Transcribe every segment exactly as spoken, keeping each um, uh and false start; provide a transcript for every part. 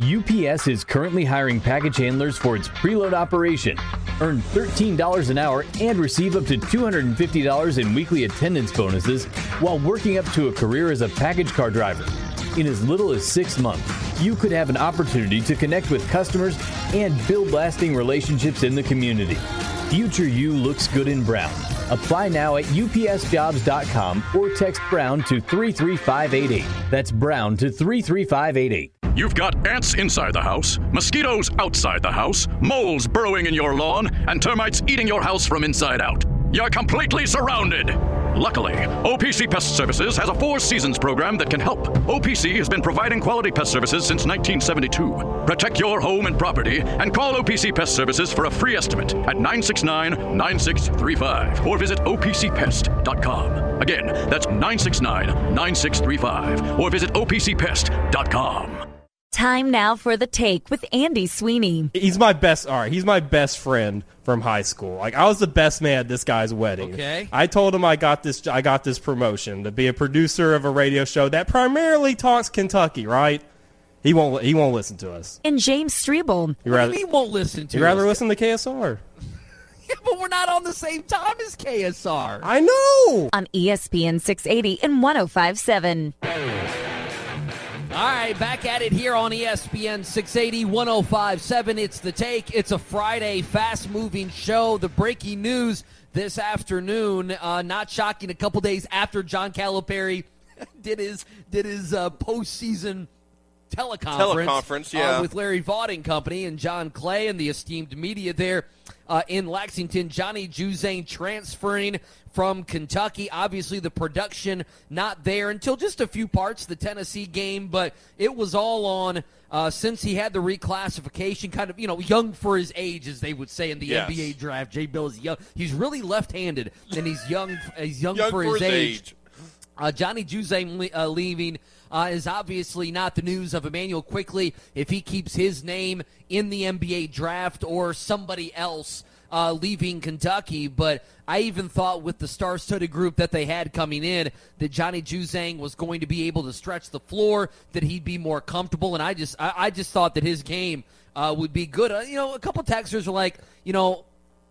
U P S is currently hiring package handlers for its preload operation. Earn thirteen dollars an hour and receive up to two hundred fifty dollars in weekly attendance bonuses while working up to a career as a package car driver. In as little as six months, you could have an opportunity to connect with customers and build lasting relationships in the community. Future you looks good in brown. Apply now at U P S jobs dot com or text Brown to three three five eight eight. That's Brown to three three five eight eight. You've got ants inside the house, mosquitoes outside the house, moles burrowing in your lawn, and termites eating your house from inside out. You're completely surrounded. Luckily, O P C Pest Services has a Four Seasons program that can help. O P C has been providing quality pest services since nineteen seventy-two. Protect your home and property and call O P C Pest Services for a free estimate at nine six nine, nine six three five or visit O P C pest dot com. Again, that's nine six nine, nine six three five or visit O P C pest dot com. Time now for The Take with Andy Sweeney. He's my best, all right, he's my best friend from high school. Like, I was the best man at this guy's wedding. Okay. I told him I got this I got this promotion to be a producer of a radio show that primarily talks Kentucky, right? He won't he won't listen to us. And James Strebel. What do you mean won't listen to You'd rather us? listen to K S R. Yeah, but we're not on the same time as K S R. I know. On E S P N six eighty and one oh five point seven. All right, back at it here on E S P N six eighty, one oh five point seven. It's The Take. It's a Friday fast-moving show. The breaking news this afternoon, uh, not shocking, a couple days after John Calipari did his did his uh, postseason teleconference, teleconference yeah. uh, with Larry Vaught and company and John Clay and the esteemed media there uh, in Lexington. Johnny Juzang transferring from Kentucky. Obviously, the production not there until just a few parts, the Tennessee game, but it was all on uh, since he had the reclassification, kind of, you know, young for his age, as they would say in the yes. N B A draft. Jay Bill is young. He's really left-handed, and he's young. He's young, young for, for his, his age. age. Uh, Johnny Juzang le- uh, leaving uh, is obviously not the news of Emmanuel Quickley if he keeps his name in the N B A draft or somebody else uh, leaving Kentucky. But I even thought with the star-studded group that they had coming in that Johnny Juzang was going to be able to stretch the floor, that he'd be more comfortable. And I just I, I just thought that his game uh, would be good. Uh, you know, a couple texters were like, you know,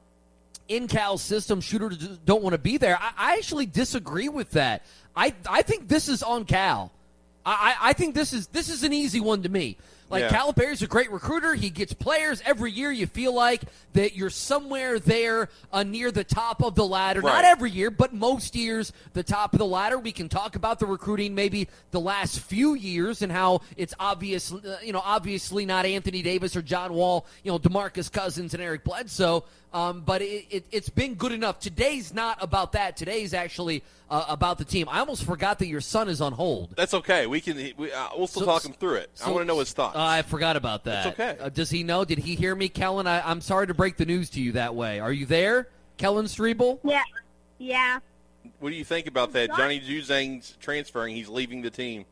in Cal's system, shooters don't want to be there. I, I actually disagree with that. I I think this is on Cal. I, I think this is this is an easy one to me. Like, yeah. Calipari's a great recruiter. He gets players every year. You feel like that you're somewhere there uh, near the top of the ladder. Right. Not every year, but most years, the top of the ladder. We can talk about the recruiting maybe the last few years and how it's obvious, uh, you know, obviously not Anthony Davis or John Wall, you know, DeMarcus Cousins and Eric Bledsoe. Um, but it, it, it's been good enough. Today's not about that. Today's actually uh, about the team. I almost forgot that your son is on hold. That's okay. We can. We, uh, we'll still So- talk him through it. I so- want to know his thoughts. Uh, I forgot about that. It's okay. Uh, does he know? Did he hear me, Kellen? I, I'm sorry to break the news to you that way. Are you there, Kellen Strebel? Yeah. Yeah. What do you think about that? Johnny Juzang's transferring. He's leaving the team.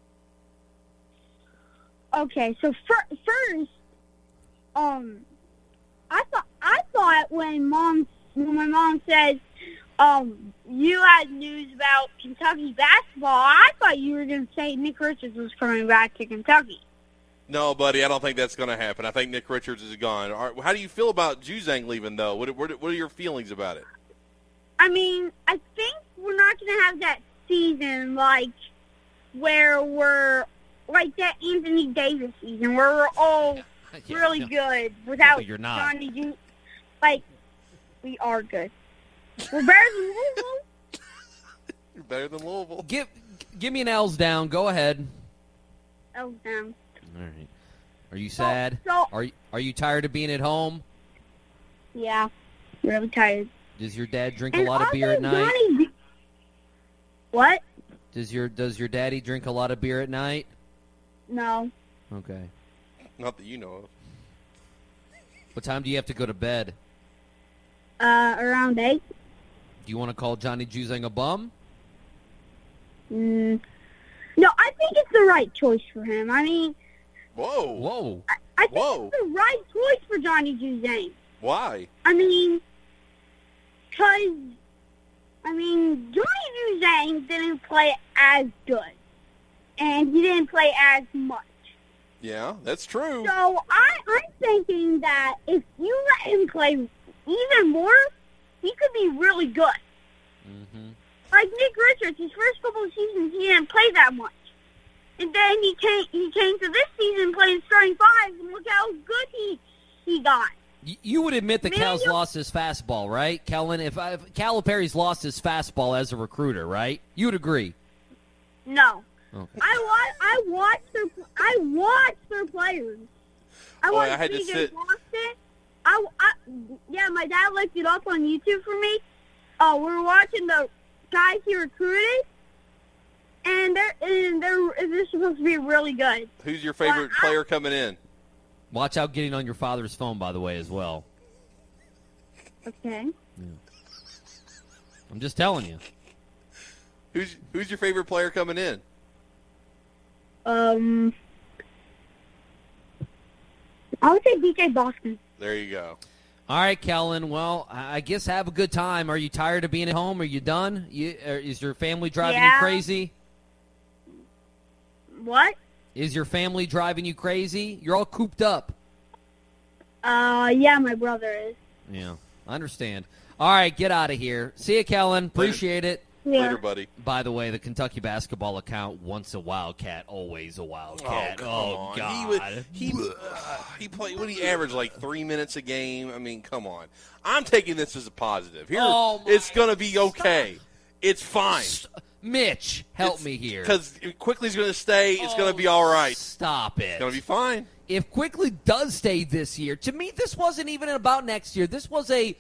Okay, so fir- first, um, I thought I thought when mom when my mom said, um, you had news about Kentucky basketball, I thought you were going to say Nick Richards was coming back to Kentucky. No, buddy, I don't think that's going to happen. I think Nick Richards is gone. All right, how do you feel about Juzang leaving, though? What, what, what are your feelings about it? I mean, I think we're not going to have that season like where we're like that Anthony Davis season where we're all Yeah, really no. good without No, you're not. Johnny Ju- Like, we are good. We're better than Louisville. You're better than Louisville. Give give me an L's down. Go ahead. Oh, damn. All right. Are you sad? so- are you, are you tired of being at home? Yeah, really tired. Does your dad drink a And lot of beer at also night? Johnny, what? Does your does your daddy drink a lot of beer at night? No. Okay. Not that you know of. What time do you have to go to bed? Uh, around eight. Do you want to call Johnny Juzang a bum? Mm. No, I think it's the right choice for him. I mean, Whoa. Whoa. I, I think Whoa. it's the right choice for Johnny Juzang. Why? I mean, because, I mean, Johnny Juzang didn't play as good. And he didn't play as much. Yeah, that's true. So I, I'm thinking that if you let him play even more, he could be really good. Mm-hmm. Like Nick Richards, his first couple of seasons, he didn't play that much. And then he came he came to this season playing starting fives, and look how good he he got. You would admit that Man, Cal's you- lost his fastball, right, Kellen? If, I, if Calipari's lost his fastball as a recruiter, right? You would agree. No. Okay. I watch. I watch their. I watch their players. I Boy, watch I had to C J sit- Boston. I, I, yeah, my dad looked it up on YouTube for me. Oh, uh, we were watching the guys he recruited, and they're and they're they're supposed to be really good. Who's your favorite Well, I- player coming in? Watch out getting on your father's phone, by the way, as well. Okay. I'm just telling you. Who's who's your favorite player coming in? Um, I would say D J Boston. There you go. All right, Kellen. Well, I guess have a good time. Are you tired of being at home? Are you done? You, or is your family driving Yeah. you crazy? What? Is your family driving you crazy? You're all cooped up. Uh, yeah, my brother is. Yeah, I understand. All right, get out of here. See you, Kellen. Appreciate it. Yeah. Later, buddy. By the way, the Kentucky basketball account, once a Wildcat, always a Wildcat. Oh, come Oh, on. God. He would, he uh, he played. What he averaged like three minutes a game. I mean, come on. I'm taking this as a positive. Here, Oh, my- it's gonna be okay. Stop. It's fine. Mitch, help It's- me here. Because Quickly's gonna stay. It's Oh, gonna be all right. It's Stop it. gonna be fine. If Quickly does stay this year, to me, this wasn't even about next year. This was a.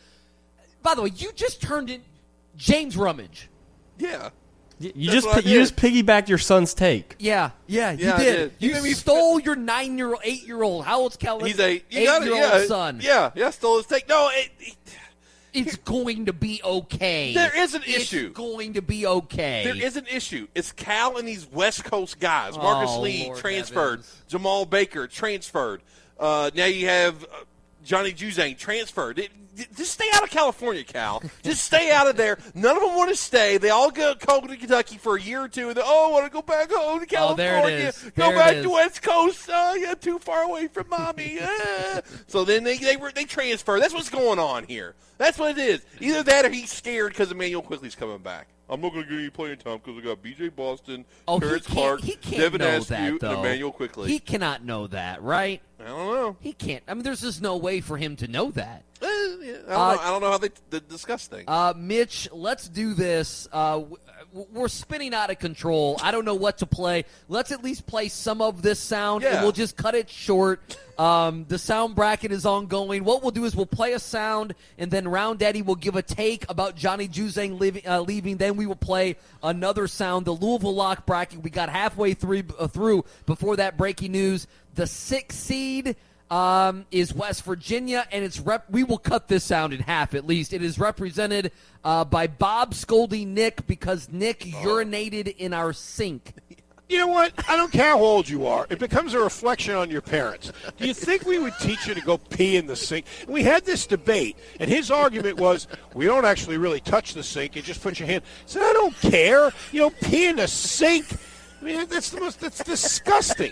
By the way, you just turned in James Rummage. Yeah. You, you That's just what I pi- you did. just piggybacked your son's take. Yeah, yeah, you Yeah, I did. did. You You made me- stole your nine-year-old, eight-year-old. How old's Kellen? He's a you got it, eight-year-old yeah, son. Yeah, yeah. Stole his take. No, it, it, It's going to be okay. There is an It's issue. going to be okay. there is an issue. It's Cal and these West Coast guys. Marcus Oh, Lee Lord transferred. heavens. Jamal Baker transferred. Uh, now you have uh, Johnny Juzang transferred. It, it- just stay out of California, Cal. Just stay out of there. None of them want to stay. They all go, go to Kentucky for a year or two. And then, oh, I want to go back home to Oh, there it California. is. Go There it back is. to West Coast. Oh, yeah, too far away from mommy. Ah. So then they they were, they transfer. That's what's going on here. That's what it is. Either that or he's scared because Emmanuel Quickly's coming back. I'm not going to get any playing time because I got B J Boston, Oh, Terrence he can't, Clark, he can't Devin know Askew, that, and though. Emmanuel Quickly. He cannot know that, right? I don't know. He can't. I mean, there's just no way for him to know that. Eh, yeah, I, don't Uh, know. I don't know how they t- discuss things. Uh, Mitch, let's do this. Uh, w- we're spinning out of control. I don't know what to play. Let's at least play some of this sound, and Yeah. we'll just cut it short. Um, the sound bracket is ongoing. What we'll do is we'll play a sound, and then Round Daddy will give a take about Johnny Juzang leaving, uh, leaving. Then we will play another sound. The Louisville Lock bracket, we got halfway through, uh, through before that breaking news. The sixth seed um, is West Virginia, and it's rep- we will cut this sound in half at least. It is represented uh, by Bob scolding Nick because Nick urinated in our sink. You know what? I don't care how old you are. It becomes a reflection on your parents. Do you think we would teach you to go pee in the sink? And we had this debate, and his argument was, we don't actually really touch the sink. You just put your hand. I said, I don't care. You know, pee in the sink. I mean, that's the most. That's disgusting.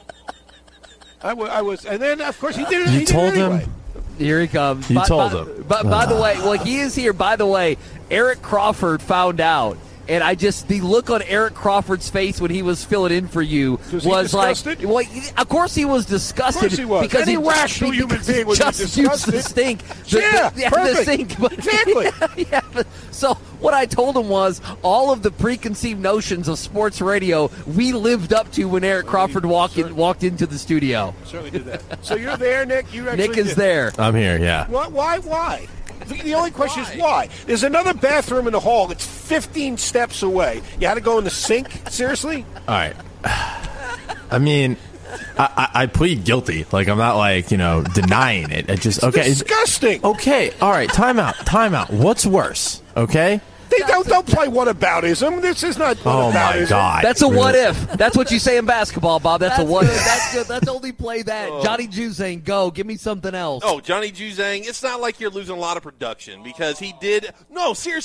I, w- I was, and then of course he did it. You he told did it him? anyway. Here he comes. You by, told by, him. But by the way, well, he is here. By the way, Eric Crawford found out. And I just, the look on Eric Crawford's face when he was filling in for you Was was, he like, disgusted? well, of course he was disgusted. Of course he was. Because Any he rational he, human being would be just used the disgusted. stink. The, Yeah, the, the, perfect. the sink. But, Exactly. Yeah, yeah, but, so what I told him was all of the preconceived notions of sports radio we lived up to when Eric Crawford walked in, walked into the studio. Certainly did that. So you're there, Nick. You actually Nick is did. there. I'm here, yeah. Why? Why? Why? The, the only question is why. There's another bathroom in the hall. It's fifteen steps away. You had to go in the sink? Seriously? All right. I mean, I, I, I plead guilty. Like, I'm not, like, you know, denying it. It just, okay. it's- Disgusting. Okay, all right, time out, time out. What's worse, okay? They don't, don't play whataboutism. This is not Oh, my whataboutism. God. That's a Really? what if. That's what you say in basketball, Bob. That's, That's a what good. if. That's good. Let's only play that. Johnny Juzang, go. Give me something else. Oh, Johnny Juzang, it's not like you're losing a lot of production because he did. No, seriously.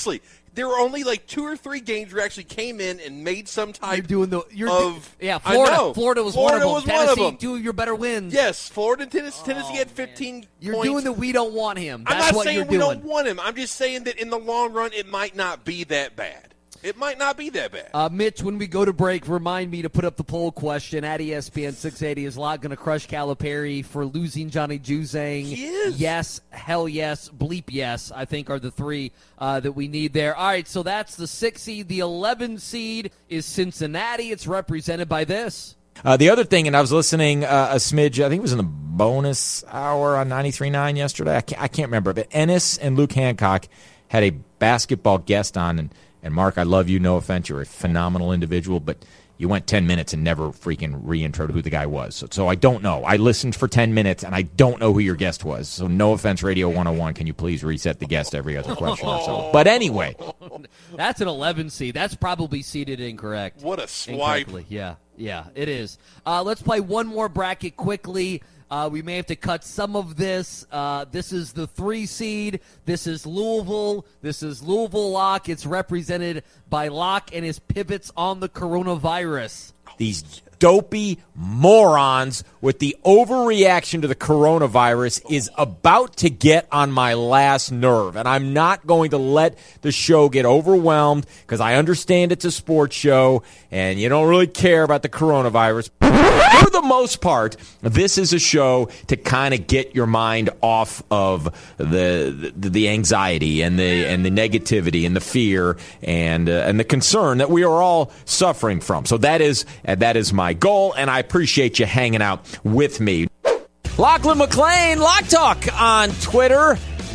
There were only like two or three games where actually came in and made some type You're doing the you're of yeah. Florida, I know. Florida was Florida one of was them. one of Tennessee, them. two of your better wins. Yes, Florida and Tennessee, Tennessee Oh, had man. fifteen You're points. doing the we don't want him. That's I'm not what saying you're we doing. don't want him. I'm just saying that in the long run, it might not be that bad. It might not be that bad. Uh, Mitch, when we go to break, remind me to put up the poll question at E S P N six eighty. Is Locke going to crush Calipari for losing Johnny Juzang? He is. Yes, hell yes, bleep yes, I think are the three uh, that we need there. All right, so that's the six seed. The eleven seed is Cincinnati. It's represented by this. Uh, the other thing, and I was listening uh, a smidge, I think it was in the bonus hour on ninety-three point nine yesterday. I can't, I can't remember, but Ennis and Luke Hancock had a basketball guest on, and And, Mark, I love you. No offense. You're a phenomenal individual, but you went ten minutes and never freaking re-introed who the guy was. So, so I don't know. I listened for ten minutes, and I don't know who your guest was. So no offense, Radio one oh one. Can you please reset the guest every other question or so? But anyway. That's an eleven seed. That's probably seeded incorrect. What a swipe. Incorrectly. Yeah, yeah, it is. Uh, let's play one more bracket quickly. Uh, we may have to cut some of this. Uh, this is the three seed. This is Louisville. This is Louisville Locke. It's represented by Locke and his pivots on the coronavirus. These dopey morons with the overreaction to the coronavirus is about to get on my last nerve. And I'm not going to let the show get overwhelmed because I understand it's a sports show and you don't really care about the coronavirus. For the most part, this is a show to kind of get your mind off of the, the the anxiety and the and the negativity and the fear and uh, and the concern that we are all suffering from. So that is uh, that is my goal, and I appreciate you hanging out with me. Lachlan McLean, Lock Talk on Twitter,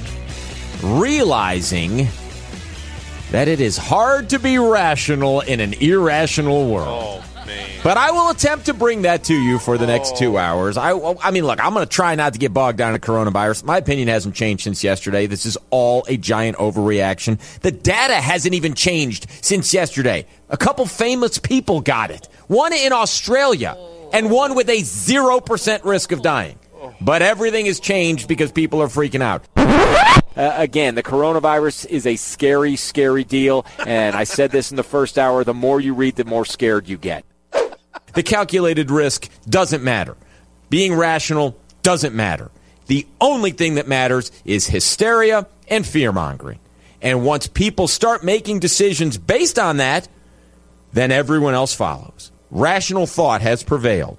realizing that it is hard to be rational in an irrational world. Oh. Man. But I will attempt to bring that to you for the next two hours. I, I mean, look, I'm going to try not to get bogged down in coronavirus. My opinion hasn't changed since yesterday. This is all a giant overreaction. The data hasn't even changed since yesterday. A couple famous people got it. One in Australia and one with a zero percent risk of dying. But everything has changed because people are freaking out. Uh, again, the coronavirus is a scary, scary deal. And I said this in the first hour, the more you read, the more scared you get. The calculated risk doesn't matter. Being rational doesn't matter. The only thing that matters is hysteria and fear-mongering. And once people start making decisions based on that, then everyone else follows. Rational thought has prevailed.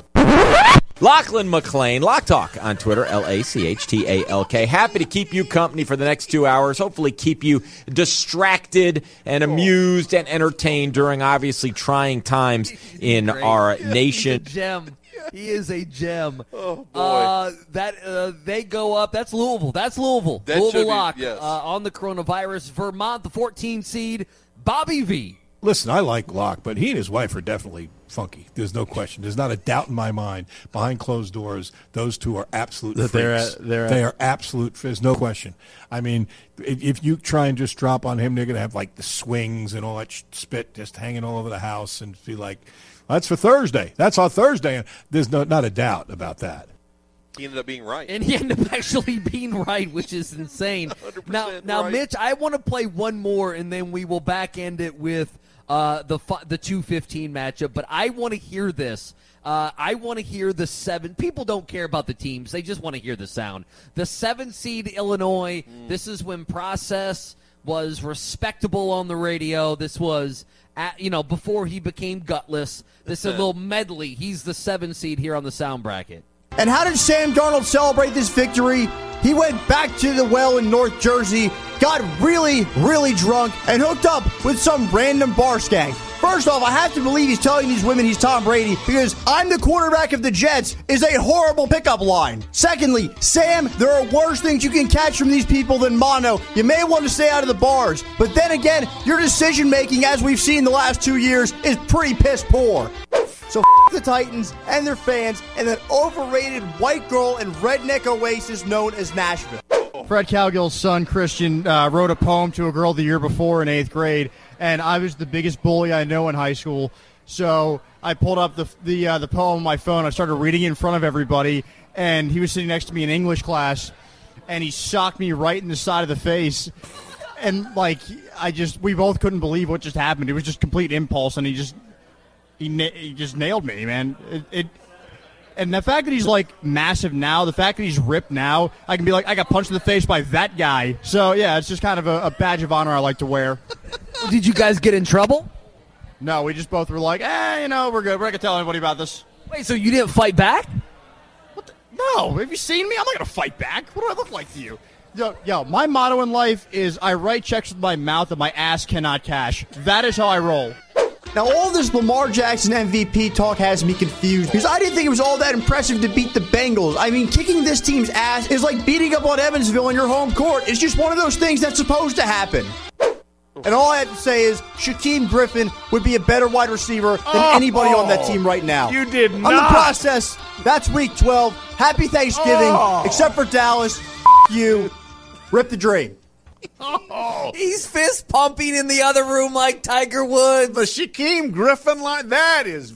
Lachlan McLean, Lock Talk on Twitter, L A C H T A L K. Happy to keep you company for the next two hours. Hopefully keep you distracted and amused and entertained during obviously trying times in Great. our nation. He's a gem. He is a gem. Oh, boy. Uh, that uh, they go up. That's Louisville. That's Louisville. That should Louisville be- Lock yes. uh, on the coronavirus. Vermont, the fourteen seed. Bobby V. Listen, I like Locke, but he and his wife are definitely funky. There's no question. There's not a doubt in my mind. Behind closed doors, those two are absolute That they're freaks. at- they're they at- are absolute. There's no question. I mean, if, if you try and just drop on him, they're going to have like the swings and all that sh- spit just hanging all over the house and be like, "That's for Thursday. That's on Thursday." And there's no not a doubt about that. He ended up being right. And he ended up actually being right, which is insane. Now, now, right. Mitch, I want to play one more, and then we will back end it with uh, the fi- the two fifteen matchup. But I want to hear this. Uh, I want to hear the seven. People don't care about the teams; they just want to hear the sound. The seven seed Illinois. Mm. This is when Process was respectable on the radio. This was, at, you know, before he became gutless. This is a little medley. He's the seven seed here on the sound bracket. And how did Sam Darnold celebrate this victory? He went back to the well in North Jersey, got really, really drunk, and hooked up with some random bar skank. First off, I have to believe he's telling these women he's Tom Brady because "I'm the quarterback of the Jets" is a horrible pickup line. Secondly, Sam, there are worse things you can catch from these people than mono. You may want to stay out of the bars. But then again, your decision-making, as we've seen the last two years, is pretty piss poor. So f*** the Titans and their fans and that overrated white girl and redneck oasis known as Nashville. Fred Cowgill's son, Christian, uh, wrote a poem to a girl the year before in eighth grade, and I was the biggest bully I know in high school. So I pulled up the the, uh, the poem on my phone. I started reading it in front of everybody, and he was sitting next to me in English class, and he socked me right in the side of the face. and like I just we both couldn't believe what just happened. It was just complete impulse, and he just he, na- he just nailed me, man. It, it and the fact that he's like massive now, the fact that he's ripped now, I can be like, I got punched in the face by that guy. So yeah, it's just kind of a, a badge of honor I like to wear. Did you guys get in trouble? No, we just both were like, eh, you know, we're good. We're not gonna tell anybody about this. Wait, so you didn't fight back? What the? No, have you seen me? I'm not gonna fight back. What do I look like to you? Yo, yo, my motto in life is I write checks with my mouth and my ass cannot cash. That is how I roll. Now, all this Lamar Jackson M V P talk has me confused because I didn't think it was all that impressive to beat the Bengals. I mean, kicking this team's ass is like beating up on Evansville in your home court. It's just one of those things that's supposed to happen. And all I have to say is Shaquem Griffin would be a better wide receiver than oh, anybody on that team right now. You did not. On the process, that's week twelve. Happy Thanksgiving, oh. except for Dallas. You. Rip the dream. Oh. He's fist pumping in the other room like Tiger Woods. The Shaquem Griffin line, that is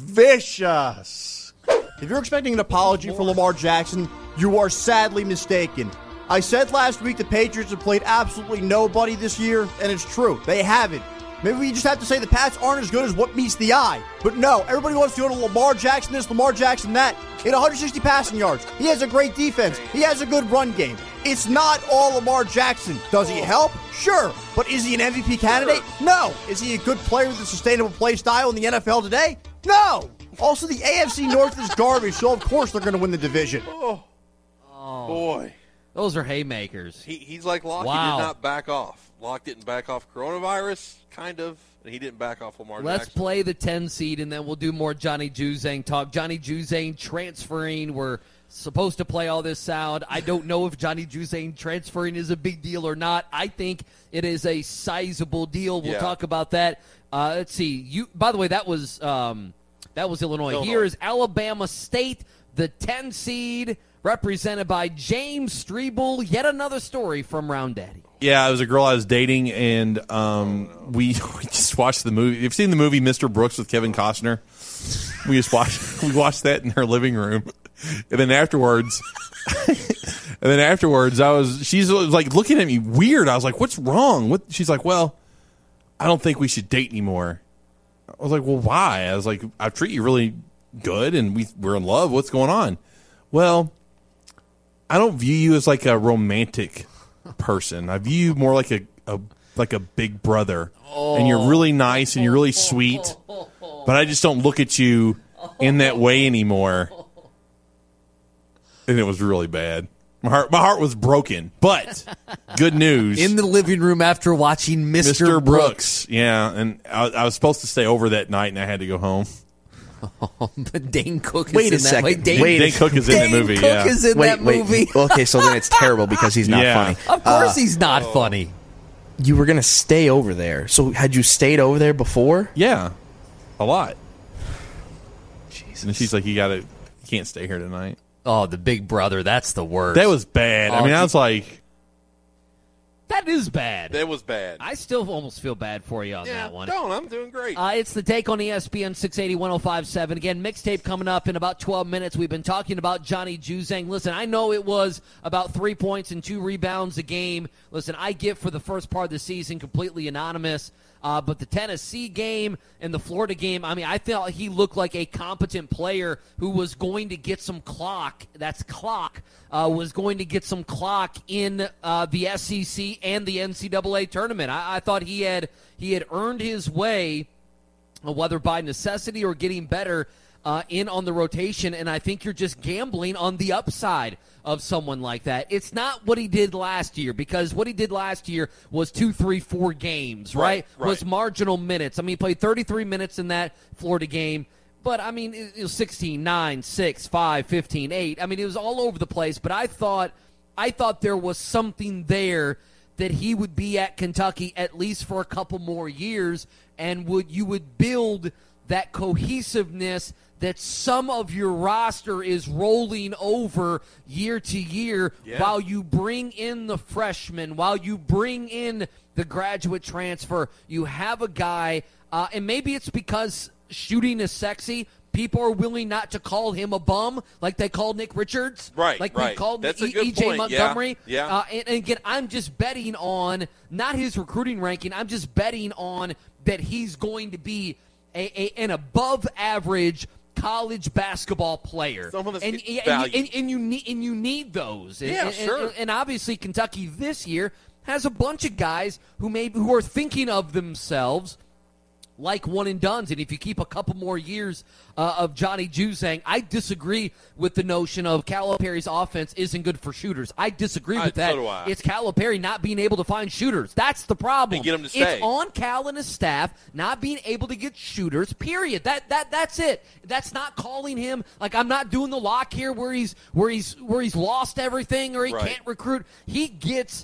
vicious. If you're expecting an apology for Lamar Jackson, you are sadly mistaken. I said last week the Patriots have played absolutely nobody this year, and it's true. They haven't. Maybe we just have to say the Pats aren't as good as what meets the eye. But no, everybody wants to go to Lamar Jackson this, Lamar Jackson that. He had one hundred sixty passing yards. He has a great defense. He has a good run game. It's not all Lamar Jackson. Does he help? Sure. But is he an M V P candidate? No. Is he a good player with a sustainable play style in the N F L today? No. Also, the A F C North is garbage, so of course they're going to win the division. Oh, oh. boy. Those are haymakers. He, he's like Locke. Wow. He did not back off. Locke didn't back off coronavirus, kind of. And he didn't back off Lamar Let's Jackson. play the ten seed, and then we'll do more Johnny Juzang talk. Johnny Juzang transferring. We're supposed to play all this out. I don't know if Johnny Juzang transferring is a big deal or not. I think it is a sizable deal. We'll yeah. talk about that. Uh, let's see. You. By the way, that was um, that was Illinois. Illinois. Here is Alabama State, the ten seed, represented by James Strebel. Yet another story from Round Daddy. Yeah, it was a girl I was dating, and um, we, we just watched the movie. You've seen the movie Mister Brooks with Kevin Costner? We just watched we watched that in her living room, and then afterwards, and then afterwards, I was she's like looking at me weird. I was like, "What's wrong?" What? She's like, "Well, I don't think we should date anymore." I was like, "Well, why?" I was like, "I treat you really good, and we we're in love. What's going on?" Well, I don't view you as like a romantic person. I view you more like a, a like a big brother, oh. and you're really nice and you're really sweet, but I just don't look at you in that way anymore. And it was really bad. My heart, my heart was broken. But good news. In the living room after watching Mister Mister Brooks. Brooks. Yeah, and I, I was supposed to stay over that night, and I had to go home. Oh, but Dane Cook is wait in a that. second. Wait, Dane, wait Dane Cook is in Dane the movie. Cook yeah. is in wait, that wait. movie. Okay, so then it's terrible because he's not Yeah. funny. Of course, Uh, he's not funny. You were gonna stay over there. So had you stayed over there before? Yeah, a lot. Jesus. And she's like, "You gotta, you can't stay here tonight." Oh, the big brother. That's the worst. That was bad. I Oh, mean, I was like, that is bad. That was bad. I still almost feel bad for you on yeah, that one. don't. I'm doing great. Uh, it's the Take on E S P N six eighty, one oh five point seven. Again, mixtape coming up in about twelve minutes. We've been talking about Johnny Juzang. Listen, I know it was about three points and two rebounds a game. Listen, I get for the first part of the season completely anonymous. Uh, but the Tennessee game and the Florida game, I mean, I felt he looked like a competent player who was going to get some clock. That's clock. Uh, was going to get some clock in uh, the S E C and the N C double A tournament. I, I thought he had he had earned his way, whether by necessity or getting better, uh, in on the rotation, and I think you're just gambling on the upside of someone like that. It's not what he did last year, because what he did last year was two, three, four games, right? Right, right. Was marginal minutes. I mean, he played thirty-three minutes in that Florida game, but, I mean, it was sixteen, nine, six, five, fifteen, eight. I mean, it was all over the place, but I thought I thought there was something there that he would be at Kentucky at least for a couple more years, and would you would build that cohesiveness that some of your roster is rolling over year to year, yeah. while you bring in the freshmen, while you bring in the graduate transfer. You have a guy, uh, and maybe it's because shooting is sexy. people are willing not to call him a bum like they called Nick Richards. Right, Like right. we called That's a e- good E J point. Montgomery. Yeah, yeah. Uh, and, and again, I'm just betting on not his recruiting ranking. I'm just betting on that he's going to be a, a, an above-average college basketball player. Someone that's and, getting and, value. and, and you need and you need those. And, Yeah, and, sure. And, and obviously, Kentucky this year has a bunch of guys who maybe who are thinking of themselves like one and dones. And if you keep a couple more years uh, of Johnny Juzang, I disagree with the notion of Calipari's offense isn't good for shooters. I disagree with I- that. so do I. It's Calipari not being able to find shooters. That's the problem. And get 'em to stay. It's on Cal and his staff not being able to get shooters, period. That that that's it. That's not calling him like I'm not doing the lock here where he's where he's where he's lost everything or he Right. can't recruit. He gets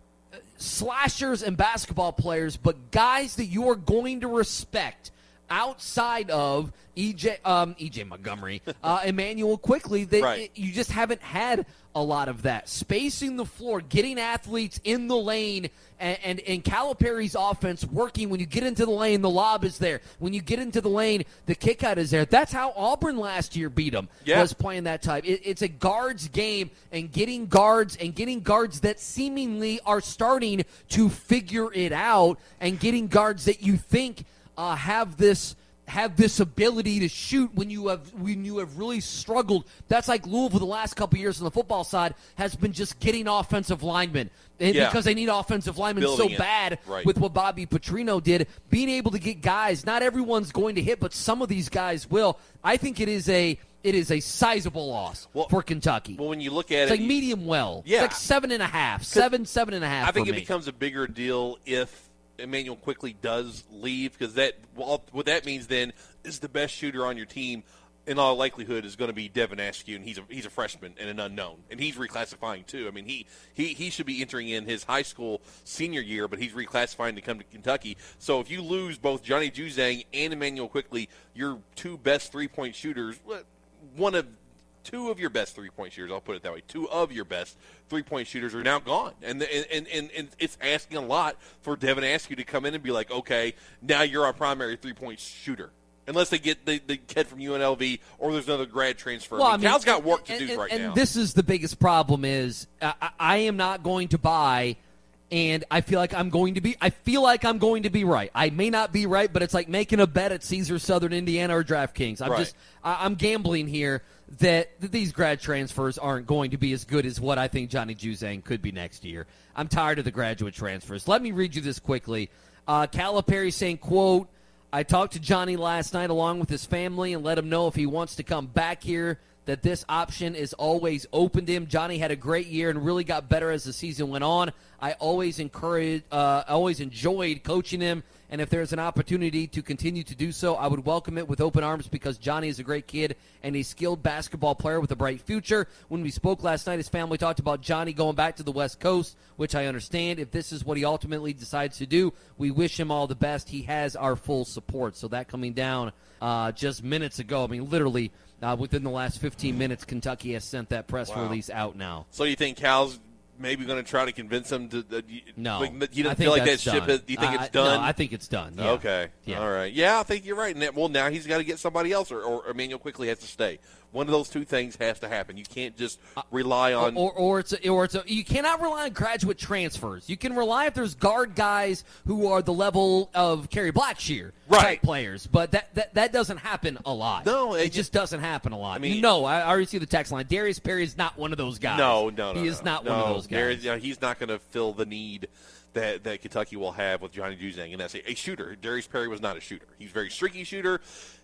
slashers and basketball players, but guys that you are going to respect outside of E J um, E J Montgomery, uh, Emmanuel Quickly, that Right. you just haven't had a lot of that. Spacing the floor, getting athletes in the lane, and, and, and Calipari's offense working. When you get into the lane, the lob is there. When you get into the lane, the kick out is there. That's how Auburn last year beat them, Yeah. was playing that type. It, it's a guards game, and getting guards and getting guards that seemingly are starting to figure it out, and getting guards that you think uh, have this have this ability to shoot when you have when you have really struggled. That's like Louisville the last couple of years on the football side has been just getting offensive linemen. And Yeah. because they need offensive linemen Building so it. bad Right. with what Bobby Petrino did, being able to get guys, not everyone's going to hit, but some of these guys will. I think it is a it is a sizable loss for Kentucky. Well, when you look at It's it, like you- medium well. Yeah. It's like seven and a half. Seven, seven and a half I think for it me. becomes a bigger deal if Emmanuel Quickly does leave, because that well, what that means then is the best shooter on your team in all likelihood is going to be Devin Askew, and he's a he's a freshman and an unknown, and he's reclassifying too. I mean, he he he should be entering in his high school senior year, but he's reclassifying to come to Kentucky. So if you lose both Johnny Juzang and Emmanuel Quickly, your two best three point shooters, one of two of your best three-point shooters, I'll put it that way, two of your best three-point shooters are now gone. And and, and, and it's asking a lot for Devin Askew to come in and be like, okay, now you're our primary three-point shooter. Unless they get the, the kid from U N L V or there's another grad transfer. Well, I mean, I mean, Cal's got work to and, do and, right and now. this is the biggest problem is uh, I, I am not going to buy, and I feel like I'm going to be. I feel like I'm going to be right. I may not be right, but it's like making a bet at Caesar Southern Indiana or DraftKings. I'm Right. just I, I'm gambling here that, that these grad transfers aren't going to be as good as what I think Johnny Juzang could be next year. I'm tired of the graduate transfers. Let me read you this quickly. Uh, Calipari saying, quote, I talked to Johnny last night along with his family and let him know if he wants to come back here, that this option is always open to him. Johnny had a great year and really got better as the season went on. I always encouraged, uh, always enjoyed coaching him, and if there's an opportunity to continue to do so, I would welcome it with open arms because Johnny is a great kid and a skilled basketball player with a bright future. When we spoke last night, his family talked about Johnny going back to the West Coast, which I understand. If this is what he ultimately decides to do, we wish him all the best. He has our full support. So that coming down uh, just minutes ago, I mean, literally uh, within the last fifteen minutes, Kentucky has sent that press Wow. release out now. So you think Cal's maybe going to try to convince him to? Uh, you, No. like, you I don't think feel like that that's ship. done. Is, you think I- it's done? no, I think it's done, yeah. Okay. Yeah. All right. Yeah, I think you're right. And that, well, now he's got to get somebody else, or, or Emmanuel Quickly has to stay. One of those two things has to happen. You can't just rely on. Or, or it's a, or it's a, you cannot rely on graduate transfers. You can rely if there's guard guys who are the level of Kerry Blackshear Right. type players, but that, that that doesn't happen a lot. No, it, it just doesn't happen a lot. I mean- you know, I already see the text line. Darius Perry is not one of those guys. No, no, no. he no, is not no. one of those There guys. is- you know, he's not going to fill the need that, that Kentucky will have with Johnny Juzang, and that's a, a shooter. Darius Perry was not a shooter. He's a very streaky shooter.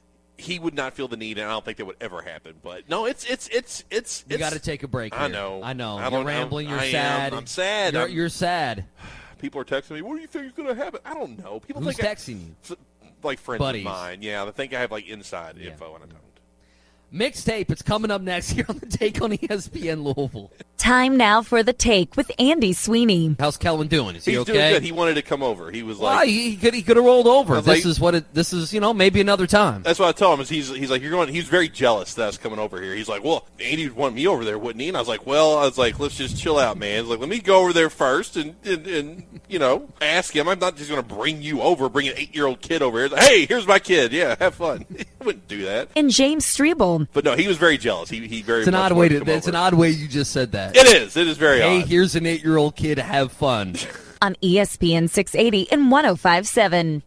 He would not feel the need, and I don't think that would ever happen. But no, it's it's it's it's. You it's got to take a break. I here. know. I know. I You're don't- rambling. You're I am. sad. I'm sad. You're, I'm- you're sad. People are texting me. What do you think is going to happen? I don't know. People Who's think I- texting you? f- like friends Buddies. of mine. Yeah, they think I have like inside info, and I don't. Mixtape. It's coming up next here on the Take on E S P N Louisville. Time now for The Take with Andy Sweeney. How's Kelvin doing? Is he He's okay? doing good. He wanted to come over. He was Well, like, he, he could he could have rolled over. was This like- is what it. This is you know maybe another time. that's what I told him. Is he's he's like, you're going. He's very jealous that I was coming over here. He's like, well, Andy would want me over there, wouldn't he? And I was like, well, I was like, let's just chill out, man. I was like, let me go over there first and and, and you know ask him. I'm not just going to bring you over, bring an eight year old kid over here. Like, hey, here's my kid. Yeah, have fun. I wouldn't do that. And James Strebel. But no, he was very jealous. He he very. It's an much odd way wanted to. come It's over. an odd way you just said that. It is. It is very Hey, odd. here's an eight-year-old kid. Have fun. On E S P N six eighty and one oh five point seven.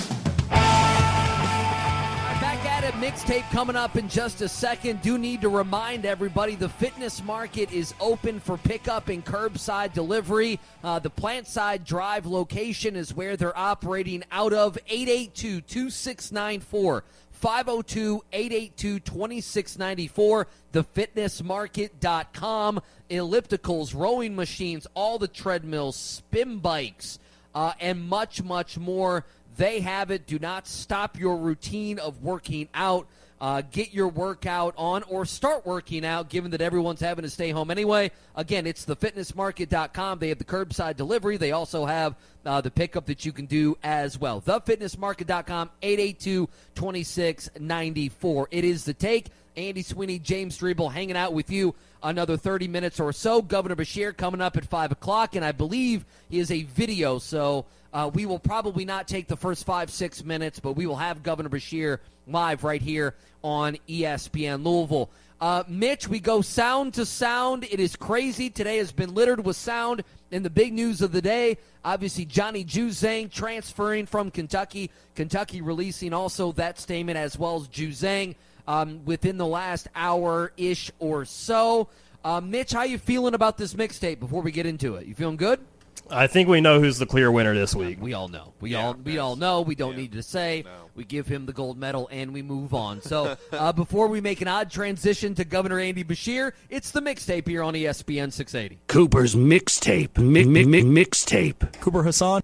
Back at it, mixtape coming up in just a second. Do need to remind everybody the Fitness Market is open for pickup and curbside delivery. Uh, the Plant Side Drive location is where they're operating out of. Eight eight two, two six nine four, five oh two, eight eight two, two six nine four, the fitness market dot com. Ellipticals, rowing machines, all the treadmills, spin bikes, uh, and much, much more. They have it. Do not stop your routine of working out. Uh, get your workout on or start working out, given that everyone's having to stay home anyway. Again, it's the fitness market dot com. They have the curbside delivery. They also have uh, the pickup that you can do as well. the fitness market dot com, eight eight two, two six nine four. It is The Take. Andy Sweeney, James Strebel hanging out with you another thirty minutes or so. Governor Beshear coming up at five o'clock, and I believe he is a video, so uh, we will probably not take the first five, six minutes, but we will have Governor Beshear live right here on E S P N Louisville. Uh, Mitch, we go sound to sound. It is crazy. Today has been littered with sound. And the big news of the day, obviously Johnny Juzang transferring from Kentucky. Kentucky releasing also that statement, as well as Juzang um, within the last hour-ish or so. Uh, Mitch, how you feeling about this mixtape before we get into it? You feeling good? I think we know who's the clear winner this week. We all know. We Yeah, all we yes. all know. We don't Yeah. need to say. No. We give him the gold medal and we move on. So uh, before we make an odd transition to Governor Andy Beshear, it's the mixtape here on E S P N six eighty. Cooper's mixtape. Mi- mi- mi- mixtape. Cooper Hassan.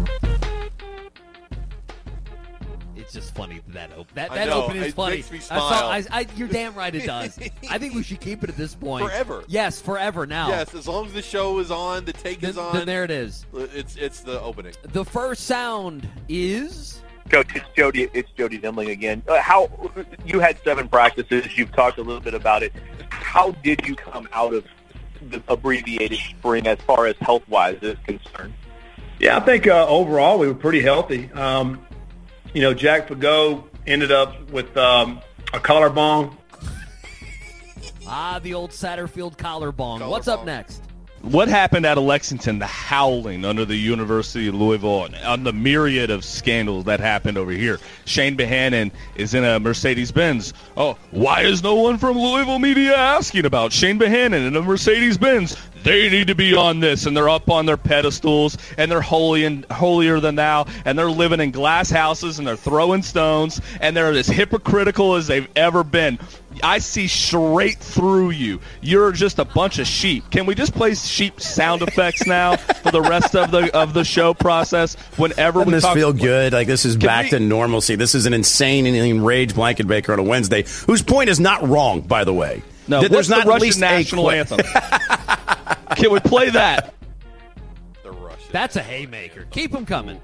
It's just funny that open. That, I that know, open is it funny. makes me I saw- smile. I, I, you're damn right it does. I think we should keep it at this point. Forever. Yes, forever now. Yes, as long as the show is on, the take Then, is on. then there it is. It's it's the opening. The first sound is... Coach, it's Jody. It's Jody Demling again. Uh, how you had seven practices. You've talked a little bit about it. How did you come out of the abbreviated spring as far as health wise is concerned? Yeah, I think uh, overall we were pretty healthy. Um, you know, Jack Pagot ended up with um, a collarbone. Ah, the old Satterfield collarbone. What's up next? What happened out of Lexington, the howling under the University of Louisville, and on the myriad of scandals that happened over here? Shane Bohannon is in a Mercedes-Benz. Oh, why is no one from Louisville media asking about Shane Bohannon in a Mercedes-Benz? They need to be on this, and they're up on their pedestals, and they're holy and holier than thou, and they're living in glass houses, and they're throwing stones, and they're as hypocritical as they've ever been. I see straight through you. You're just a bunch of sheep. Can we just play sheep sound effects now for the rest of the of the show process? Whenever Doesn't we this talk, feel good? Like this is Can back we- to normalcy. This is an insane and enraged blanket baker on a Wednesday, whose point is not wrong, by the way. No, Th- what's there's not the at Russian least a national clip. anthem? Can we play that? That's a haymaker. Keep them coming.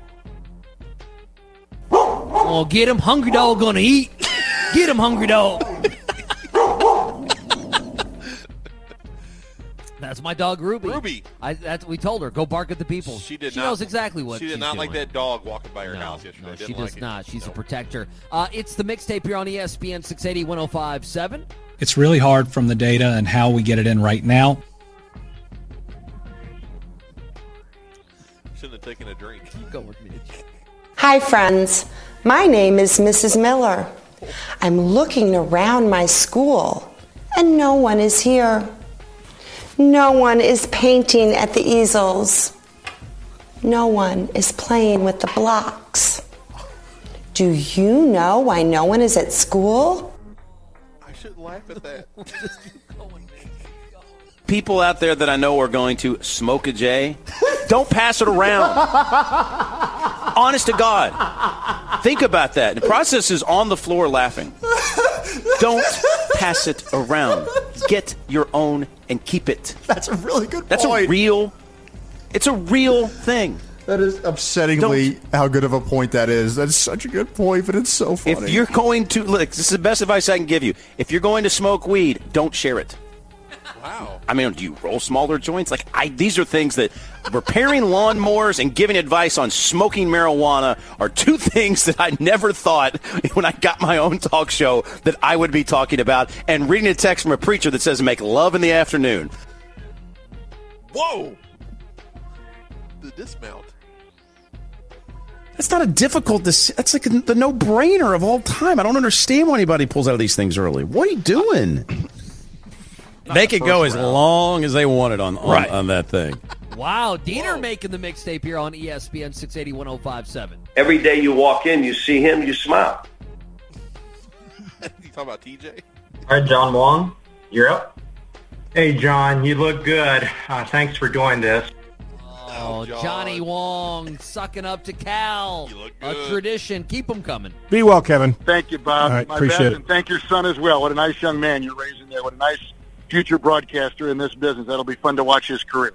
Oh, get him, hungry dog gonna eat. Get him, hungry dog. That's my dog Ruby. Ruby. I, that's we told her. Go bark at the people. She did She not. knows exactly what She did she's not like doing. that dog walking by her No, house yesterday. no, Didn't she like does it. not. She's a protector. Uh, it's the mixtape here on E S P N six eighty, one oh five point seven. It's really hard from the data and how we get it in right now. Shouldn't have taken a drink. Keep going, Mitch. Hi, friends. My name is Missus Miller. I'm looking around my school, and no one is here. No one is painting at the easels. No one is playing with the blocks. Do you know why no one is at school? I shouldn't laugh at that. People out there that I know are going to smoke a J, don't pass it around. Honest to God. Think about that. The process is on the floor laughing. Don't pass it around. get your own and keep it. That's a really good That's point. a real, it's a real thing. That is upsettingly Don't, how good of a point that is. That's such a good point, but it's so funny. If you're going to, look, this is the best advice I can give you. If you're going to smoke weed, don't share it. Wow. I mean, do you roll smaller joints? Like, I, these are things that repairing lawnmowers and giving advice on smoking marijuana are two things that I never thought when I got my own talk show that I would be talking about. And reading a text from a preacher that says make love in the afternoon. Whoa. The dismount. That's not a difficult decision. That's like the no-brainer of all time. I don't understand why anybody pulls out of these things early. What are you doing? Make it go as round. long as they want it on, on, right. on that thing. Wow, Diener Whoa. making the mixtape here on E S P N six eighty, one oh five point seven. Every day you walk in, you see him, you smile. You talking about T J? All right, John Wong, you're up. Hey, John, you look good. Uh, thanks for doing this. Oh, John. Johnny Wong sucking up to Cal. A tradition. Keep them coming. Be well, Kevin. Thank you, Bob. All right, My appreciate best, it. And thank your son as well. What a nice young man you're raising there. What a nice future broadcaster in this business. That'll be fun to watch his career.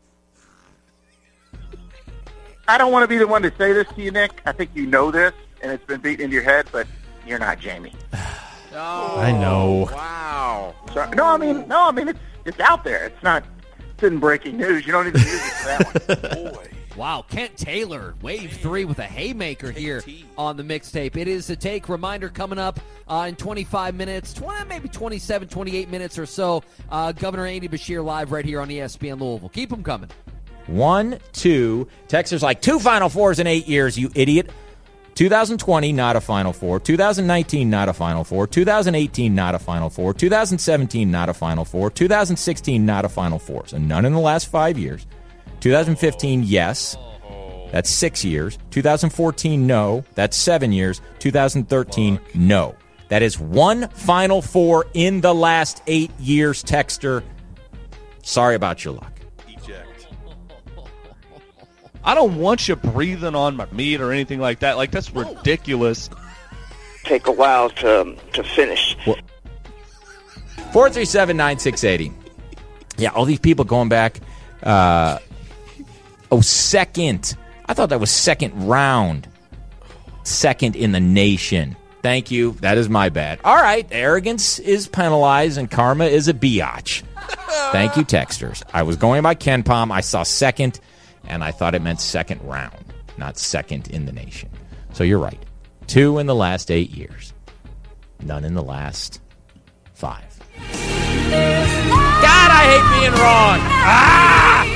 I don't want to be the one to say this to you, Nick. I think you know this, and it's been beaten into your head, but you're not Jamie. Oh, I know. Wow. Sorry. No, I mean, no, I mean, it's it's out there. It's not. It's in breaking news. You don't need to use it for that one. Boy. Wow, Kent Taylor, wave three with a haymaker here on the mixtape. It is a take reminder coming up uh, in twenty-five minutes, twenty, maybe twenty-seven, twenty-eight minutes or so. Uh, Governor Andy Beshear live right here on E S P N Louisville. Keep them coming. One, two. Texter's like, two Final Fours in eight years, you idiot. two thousand twenty, not a Final Four. two thousand nineteen, not a Final Four. two thousand eighteen, not a Final Four. two thousand seventeen, not a Final Four. two thousand sixteen, not a Final Four. So none in the last five years. two thousand fifteen, yes. That's six years. two thousand fourteen, no. That's seven years. two thousand thirteen, no. That is one Final Four in the last eight years, Texter. Sorry about your luck. I don't want you breathing on my meat or anything like that. Like, that's ridiculous. Take a while to to finish. four three seven, nine six eight zero. Yeah, all these people going back. Uh, oh, second. I thought that was second round. Second in the nation. Thank you. That is my bad. All right. Arrogance is penalized and karma is a biatch. Thank you, texters. I was going by Ken Palm. I saw second, and I thought it meant second round, not second in the nation. So you're right. Two in the last eight years. None in the last five. God, I hate being wrong. Ah!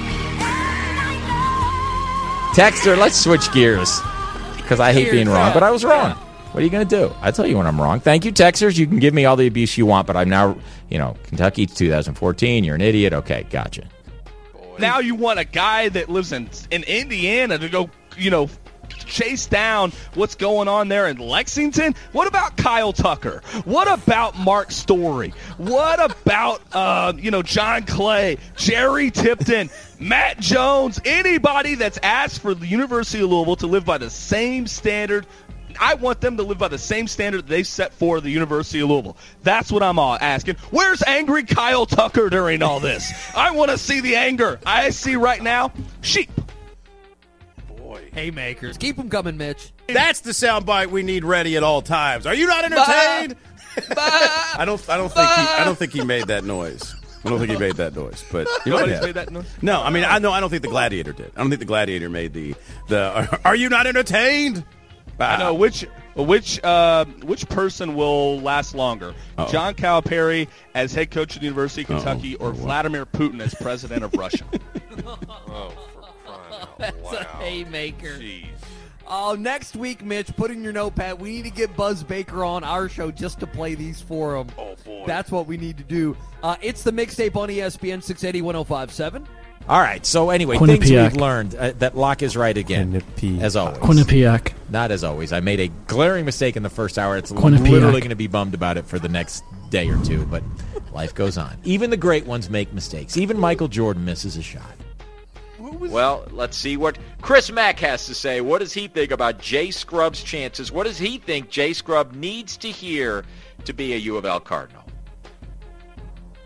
Texter, let's switch gears. Because I hate being wrong, but I was wrong. What are you going to do? I tell you when I'm wrong. Thank you, Texers. You can give me all the abuse you want, but I'm now, you know, Kentucky two thousand fourteen. You're an idiot. Okay, gotcha. Now you want a guy that lives in in Indiana to go, you know, chase down what's going on there in Lexington? What about Kyle Tucker? What about Mark Story? What about, uh, you know, John Clay, Jerry Tipton, Matt Jones, anybody that's asked for the University of Louisville to live by the same standard? I want them to live by the same standard they set for the University of Louisville. That's what I'm all asking. Where's angry Kyle Tucker during all this? I want to see the anger. I see right now sheep. Boy. Haymakers. Keep them coming, Mitch. That's the soundbite we need ready at all times. Are you not entertained? Bah. Bah. I don't. I don't think. He, I don't think he made that noise. I don't think he made that noise, but you know made that noise? No, I mean, I know. I don't think the Gladiator did. I don't think the Gladiator made the the. Are you not entertained? I know which which uh, which person will last longer, Uh-oh. John Calipari as head coach of the University of Kentucky, Uh-oh. or Vladimir Putin as president of Russia. Oh, for crying out That's loud. a haymaker. Jeez. Oh, next week, Mitch, put in your notepad. We need to get Buzz Baker on our show just to play these for him. Oh, boy. That's what we need to do. Uh, it's the mixtape on E S P N six eighty, one oh five point seven. All right, so anyway, Quinnipiac. things we've learned. Uh, that Locke is right again, Quinnipiac. as always. Quinnipiac. Not as always. I made a glaring mistake in the first hour. It's Quinnipiac. literally going to be bummed about it for the next day or two, but life goes on. Even the great ones make mistakes. Even Michael Jordan misses a shot. Well, let's see what Chris Mack has to say. What does he think about Jay Scrubb's chances? What does he think Jay Scrubb needs to hear to be a U of L Cardinal?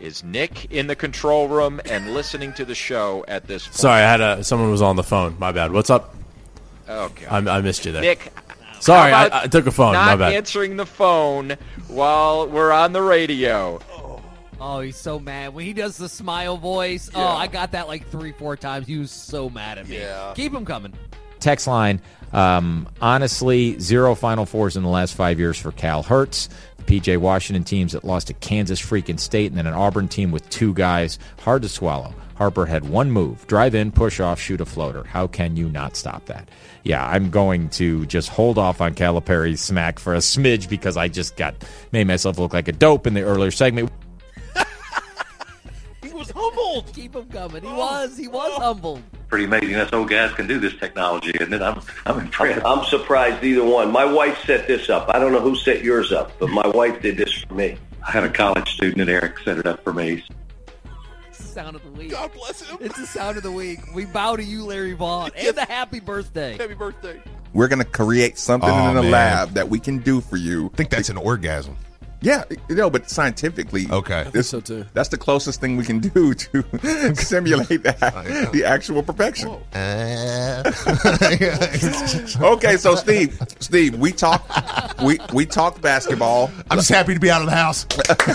Is Nick in the control room and listening to the show at this point? Sorry, I had a someone was on the phone. My bad. What's up? Okay. I, I missed you there. Nick, sorry, how I, about I took a phone. Not My bad. answering the phone while we're on the radio. Oh, he's so mad. When he does the smile voice, Yeah. oh, I got that like three, four times. He was so mad at me. Yeah. Keep him coming. Text line, um, honestly, zero Final Fours in the last five years for Cal Hurts. The P J Washington teams that lost to Kansas freaking State, and then an Auburn team with two guys. Hard to swallow. Harper had one move, drive in, push off, shoot a floater. How can you not stop that? Yeah, I'm going to just hold off on Calipari's smack for a smidge because I just got made myself look like a dope in the earlier segment. He was humbled. Keep him coming. He was. He was humbled. Pretty amazing us old guys can do this technology, isn't it? I'm, I'm impressed. I'm surprised either one. My wife set this up. I don't know who set yours up, but my wife did this for me. I had a college student at Eric set it up for me. Sound of the week. God bless him. It's the sound of the week. We bow to you, Larry Vaughn, and a happy birthday. Happy birthday. We're going to create something Oh, in the man. lab that we can do for you. I think that's an orgasm. Yeah, you know, but scientifically, Okay. this, so too. that's the closest thing we can do to simulate that, the actual perfection. Okay, so Steve, Steve, we talked, we we talked basketball. I'm just happy to be out of the house.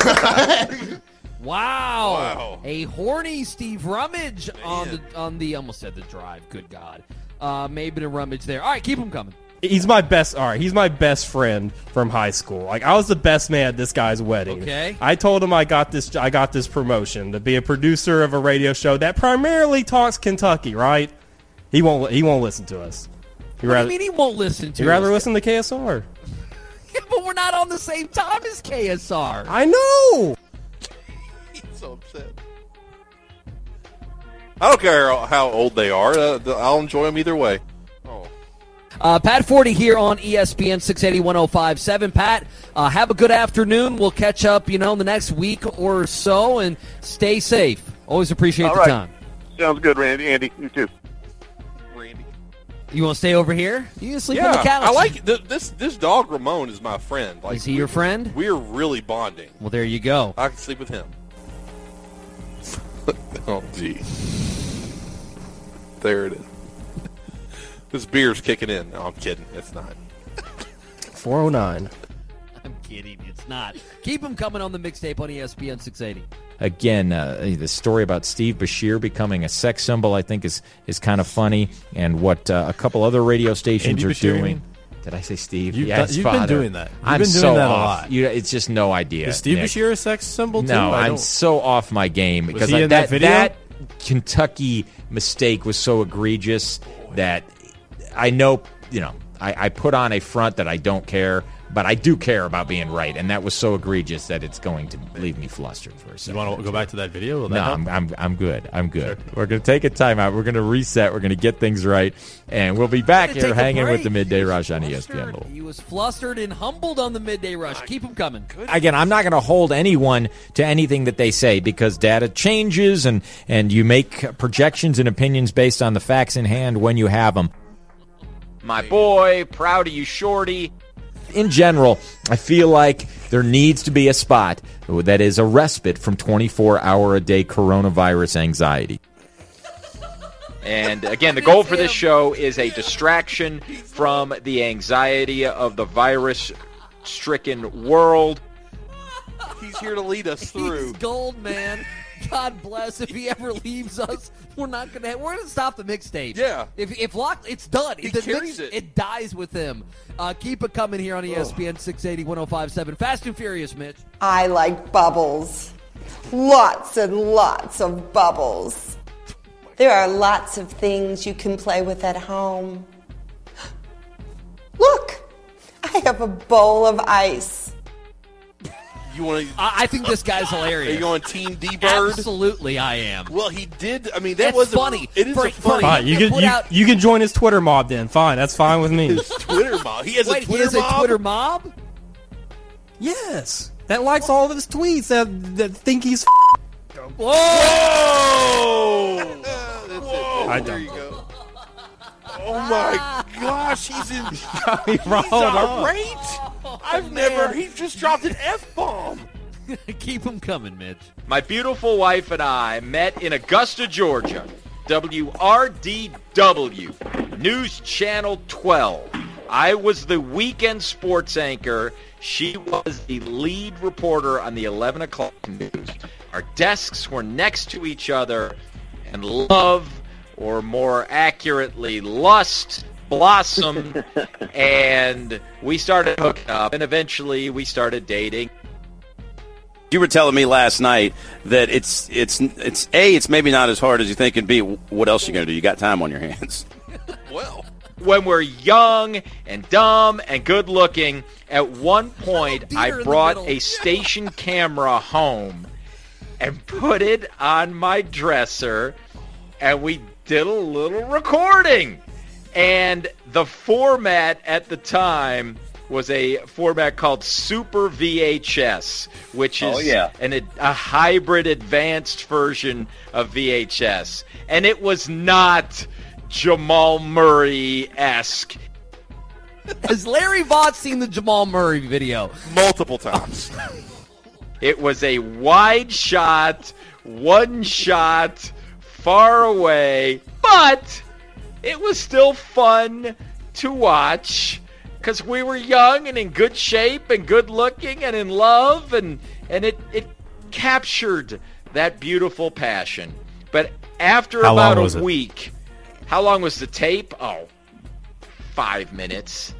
Wow. Wow. A horny Steve Rummage on the on the almost said the drive. Good God. Uh, maybe a rummage there. All right, keep him coming. He's my best. All right, he's my best friend from high school. Like I was the best man at this guy's wedding. Okay. I told him I got this. I got this promotion to be a producer of a radio show that primarily talks Kentucky. Right? He won't. He won't listen to us. He What rather. do you mean he won't listen to He'd rather us? listen to K S R. Yeah, but we're not on the same time as K S R. I know. He's so upset. I don't care how old they are. Uh, I'll enjoy them either way. Uh, Pat Forty here on E S P N six eighty, one oh five point seven. Pat, uh, have a good afternoon. We'll catch up, you know, in the next week or so, and stay safe. Always appreciate All the right. time. Sounds good, Randy. Andy, you too. Randy. You want to stay over here? You can sleep Yeah, on the couch. I like th- this. This dog Ramon is my friend. Like, Is he your friend? We're really bonding. Well, there you go. I can sleep with him. Oh, gee. There it is. This beer's kicking in. No, I'm kidding. It's not. four oh nine. I'm kidding. It's not. Keep him coming on the mixtape on E S P N six eighty. Again, uh, the story about Steve Bashir becoming a sex symbol, I think, is is kind of funny, and what uh, a couple other radio stations Andy are Bashir, you doing. mean? Did I say Steve? You've yeah, done- his you've been father. doing that. You've I'm been doing so that a off. lot. You, it's just no idea. Is Steve Nick. Bashir a sex symbol too? No, I I'm don't- so off my game Was because he I, in that video? that Kentucky mistake was so egregious that I know, you know, I, I put on a front that I don't care, but I do care about being right, and that was so egregious that it's going to leave me flustered for a second. You want to go back to that video? Will that No, help? I'm, I'm I'm good. I'm good. We're going to take a timeout. We're going to reset. We're going to get things right, and we'll be back Gotta here take a hanging with break. the Midday Rush on E S P N. Flustered. He was flustered and humbled on the midday rush. Keep him coming. Again, I'm not going to hold anyone to anything that they say because data changes and, and you make projections and opinions based on the facts in hand when you have them. My boy, proud of you, Shorty. In general, I feel like there needs to be a spot that is a respite from twenty-four hour a day coronavirus anxiety. And again, the goal for this show is a distraction from the anxiety of the virus-stricken world. He's here to lead us through. He's gold, man. God bless. If he ever leaves us, we're not gonna. We're gonna stop the mixtape. Yeah. If if locked, it's done. He the carries mix- it. It dies with him. Uh, keep it coming here on E S P N six eighty, one oh five point seven. Fast and Furious, Mitch. I like bubbles. Lots and lots of bubbles. There are lots of things you can play with at home. Look, I have a bowl of ice. You want to? I, I think this guy's hilarious. Are you going Team D Bird? Absolutely, I am. Well, he did. I mean, that It's was funny. It is For- a funny. Fine, you can put you, out- you can join his Twitter mob then. Fine, that's fine with me. Twitter mob. He has Wait, a Twitter he has mob. a Twitter mob? Yes, that likes all of his tweets that that think he's. Whoa! Whoa! I There don't. you go. Oh my gosh, he's in. He He's rolled on. irate. I've never. He just dropped an F bomb. Keep them coming, Mitch. My beautiful wife and I met in Augusta, Georgia. W R D W, News Channel twelve. I was the weekend sports anchor. She was the lead reporter on the eleven o'clock news. Our desks were next to each other, and love, or more accurately, lust, blossomed, and we started hooking up, and eventually we started dating. You were telling me last night that it's it's it's A, it's maybe not as hard as you think, and B, what else are you going to do? You got time on your hands. Well, when we're young and dumb and good looking, at one point I brought a station camera home and put it on my dresser, and we did a little recording. And the format at the time was a format called Super V H S, which is oh, yeah. an, a hybrid advanced version of V H S. And it was not Jamal Murray-esque. Has Larry Vaught seen the Jamal Murray video? Multiple times. It was a wide shot, one shot, far away, but it was still fun to watch because we were young and in good shape and good looking and in love, and, and it, it captured that beautiful passion. But after How about long was a it? week, how long was the tape? Oh, five minutes.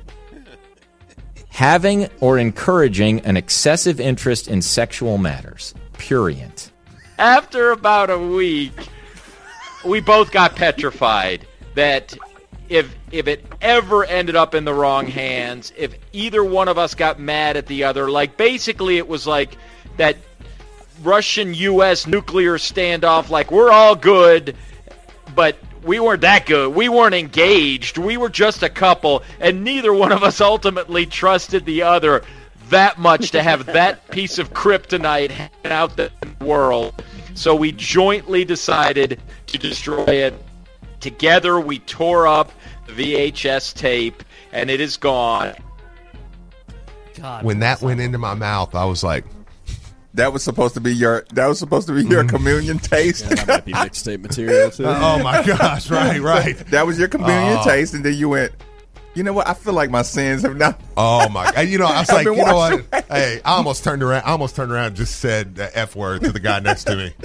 Having or encouraging an excessive interest in sexual matters. Purient. After about a week, we both got petrified that if if it ever ended up in the wrong hands, if either one of us got mad at the other, like basically it was like that Russian U S nuclear standoff, like we're all good, but we weren't that good. We weren't engaged. We were just a couple, and neither one of us ultimately trusted the other that much to have that piece of kryptonite hanging out the world. So we jointly decided to destroy it. Together we tore up the V H S tape, and it is gone. God, when that went into my mouth, I was like, That was supposed to be your. That was supposed to be your communion taste. Yeah, that might be mixtape material too. Uh, oh my gosh! Right, right. That was your communion Oh. taste, and then you went. You know what? I feel like my sins have not. Oh my! And, you know, I was I've like, been you know watching- what? Hey, I almost turned around. I almost turned around and just said the F word to the guy next to me.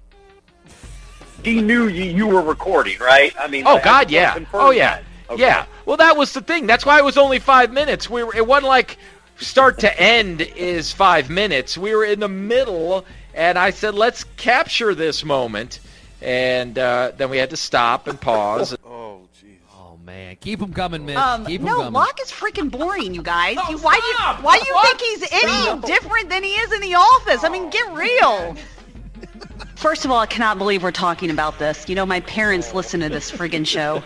He knew you, you were recording, right? I mean, Oh I- I God, just yeah. confirmed Oh yeah, that. Okay. yeah. Well, that was the thing. That's why it was only five minutes. We were. It wasn't like start to end is five minutes. We were in the middle, and I said, "Let's capture this moment," and uh, then we had to stop and pause. Oh, jeez. Oh man, keep them coming, Mitch. Um, keep 'em no, coming. Locke is freaking boring, you guys. You- why do you why do you think he's any different than he is in the office? I mean, get real. First of all, I cannot believe we're talking about this. You know, my parents listen to this friggin' show.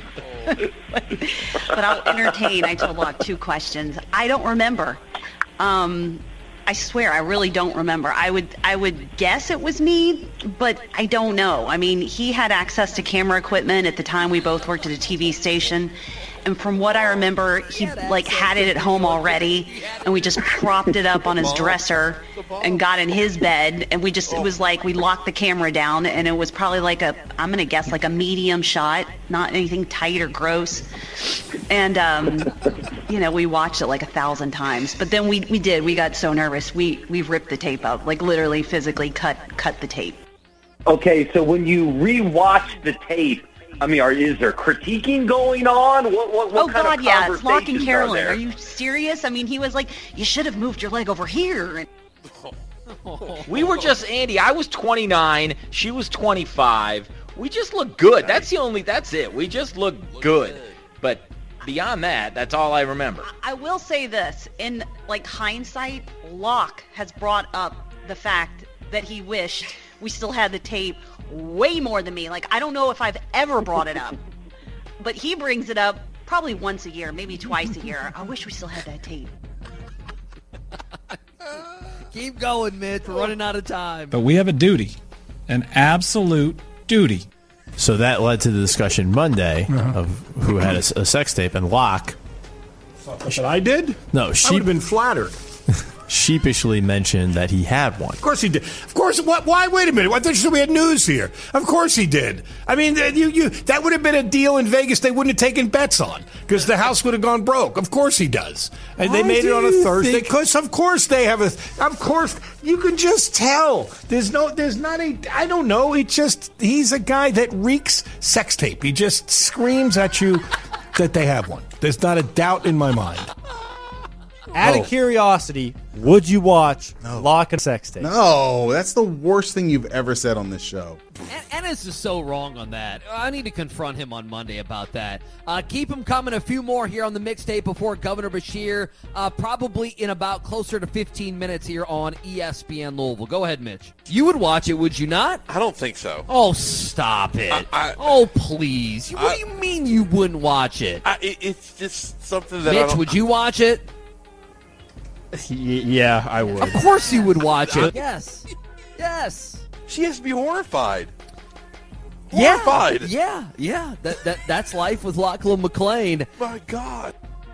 But I'll entertain. I told Locke two questions. I don't remember. Um, I swear, I really don't remember. I would, I would guess it was me, but I don't know. I mean, he had access to camera equipment at the time we both worked at a T V station, and from what I remember, he like had it at home already, and we just propped it up on his dresser and got in his bed, and we just, it was like we locked the camera down, and it was probably like a, I'm gonna guess like a medium shot, not anything tight or gross, and um, you know, we watched it like a thousand times, but then we we did, we got so nervous, we we ripped the tape up, like literally physically cut cut the tape. Okay, so when you rewatch the tape, I mean, are, is there critiquing going on? What, what, what Oh kind God, of yeah, it's Locke and conversations Carolyn. are Are, there? you serious? I mean, he was like, you should have moved your leg over here. And We were just Andy. I was twenty-nine. She was twenty-five. We just looked good. That's the only. That's it. We just looked good. But beyond that, that's all I remember. I will say this, in like hindsight, Locke has brought up the fact that he wished we still had the tape way more than me. Like, I don't know if I've ever brought it up, but he brings it up probably once a year, maybe twice a year. I wish we still had that tape. Keep going, Mitch. We're running out of time. But we have a duty, an absolute duty. So that led to the discussion Monday Uh-huh. of who had a, a sex tape, and Locke. That I did? No, I she would have been flattered. sheepishly mentioned that he had one. Of course he did. Of course. What, why? Wait a minute. I thought we had news here. Of course he did. I mean, you, you, that would have been a deal in Vegas they wouldn't have taken bets on because the house would have gone broke. Of course he does. And they Why made it do on a you Thursday think- because, of course, they have a. Of course, you can just tell. There's no. There's not a. I don't know. It just. He's a guy that reeks sex tape. He just screams at you that they have one. There's not a doubt in my mind. Out Oh. of curiosity, would you watch Lock and Sex Tape? No, that's the worst thing you've ever said on this show. Ennis is so wrong on that. I need to confront him on Monday about that. Uh, keep him coming. A few more here on the mixtape before Governor Bashir, uh, probably in about closer to fifteen minutes here on E S P N Louisville. Go ahead, Mitch. You would watch it, would you not? I don't think so. Oh, stop it. I- I- oh, please. What I- do you mean you wouldn't watch it? I, it it's just something that I Mitch, don't, would you watch it? Yeah, I would. Of course you would watch it. Yes. Yes. She has to be horrified. Yeah. Horrified. Yeah, yeah. That, that That's life with Lachlan McLean. My God.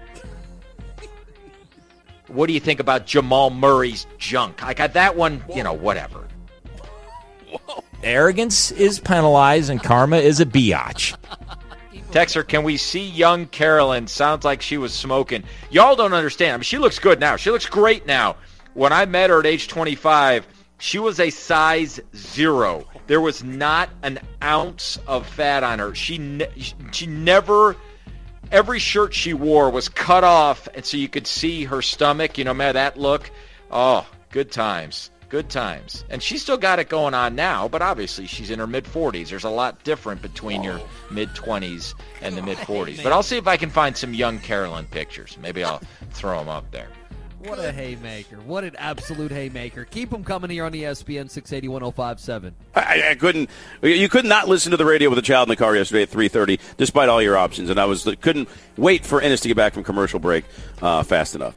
What do you think about Jamal Murray's junk? I got that one, you know, whatever. Arrogance is penalized and karma is a biatch. Texter, can we see young Carolyn? Sounds like she was smoking. Y'all don't understand. I mean, she looks good now. She looks great now. When I met her at age twenty-five, she was a size zero. There was not an ounce of fat on her. She ne- she never, every shirt she wore was cut off, and so you could see her stomach. You know, man, that look. Oh, good times. Good times. And she's still got it going on now, but obviously she's in her mid-forties. There's a lot different between your mid-twenties and the mid-forties. But I'll see if I can find some young Carolyn pictures. Maybe I'll throw them up there. What a haymaker. What an absolute haymaker. Keep them coming here on E S P N six eighty, one oh five point seven. I, I couldn't. You could not listen to the radio with a child in the car yesterday at three thirty, despite all your options, and I was couldn't wait for Ennis to get back from commercial break uh, fast enough.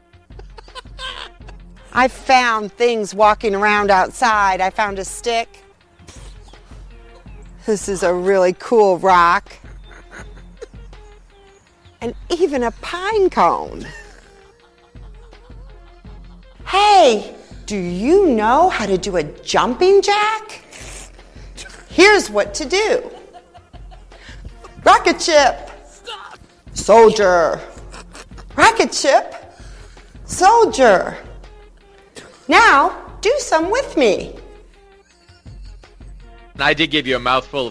I found things walking around outside. I found a stick. This is a really cool rock. And even a pine cone. Hey, do you know how to do a jumping jack? Here's what to do. Rocket ship. Soldier. Rocket ship. Soldier. Now, do some with me. And I did give you a mouthful of...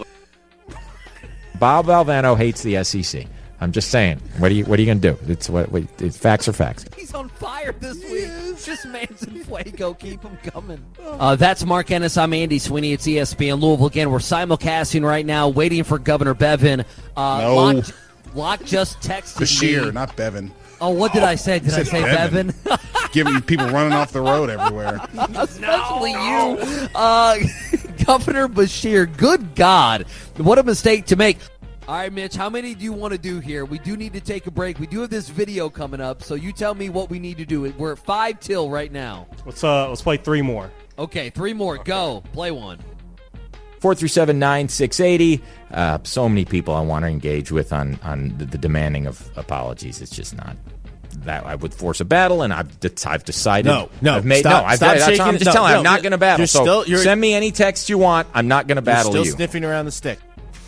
Bob Valvano hates the S E C. I'm just saying. What are you What are you going to do? It's what. what it's facts are facts. He's on fire this week. This man's in fuego. Keep him coming. Uh, that's Mark Ennis. I'm Andy Sweeney. It's E S P N Louisville. Again, we're simulcasting right now, waiting for Governor Bevin. Uh, No. Locke, Locke just texted Bashir, me. not Bevan. Oh, what did I say? Did I said say Bevin. Bevin? Giving people running off the road everywhere. Especially you. Uh, Governor Bashir, good God. What a mistake to make. All right, Mitch, how many do you want to do here? We do need to take a break. We do have this video coming up, so you tell me what we need to do. We're at five till right now. Let's uh let's play three more. Okay, three more. Go. Play one. four three seven, nine six eight zero. Uh, so many people I want to engage with on, on the, the demanding of apologies. It's just not that I would force a battle, and I've I've decided. No, no, I've made, stop- no. I've, stop that's shaking what I'm it. just No, telling. no, I'm not going to battle. you're So still- you're- send me any text you want. I'm not going to battle You're you. still sniffing around the stick.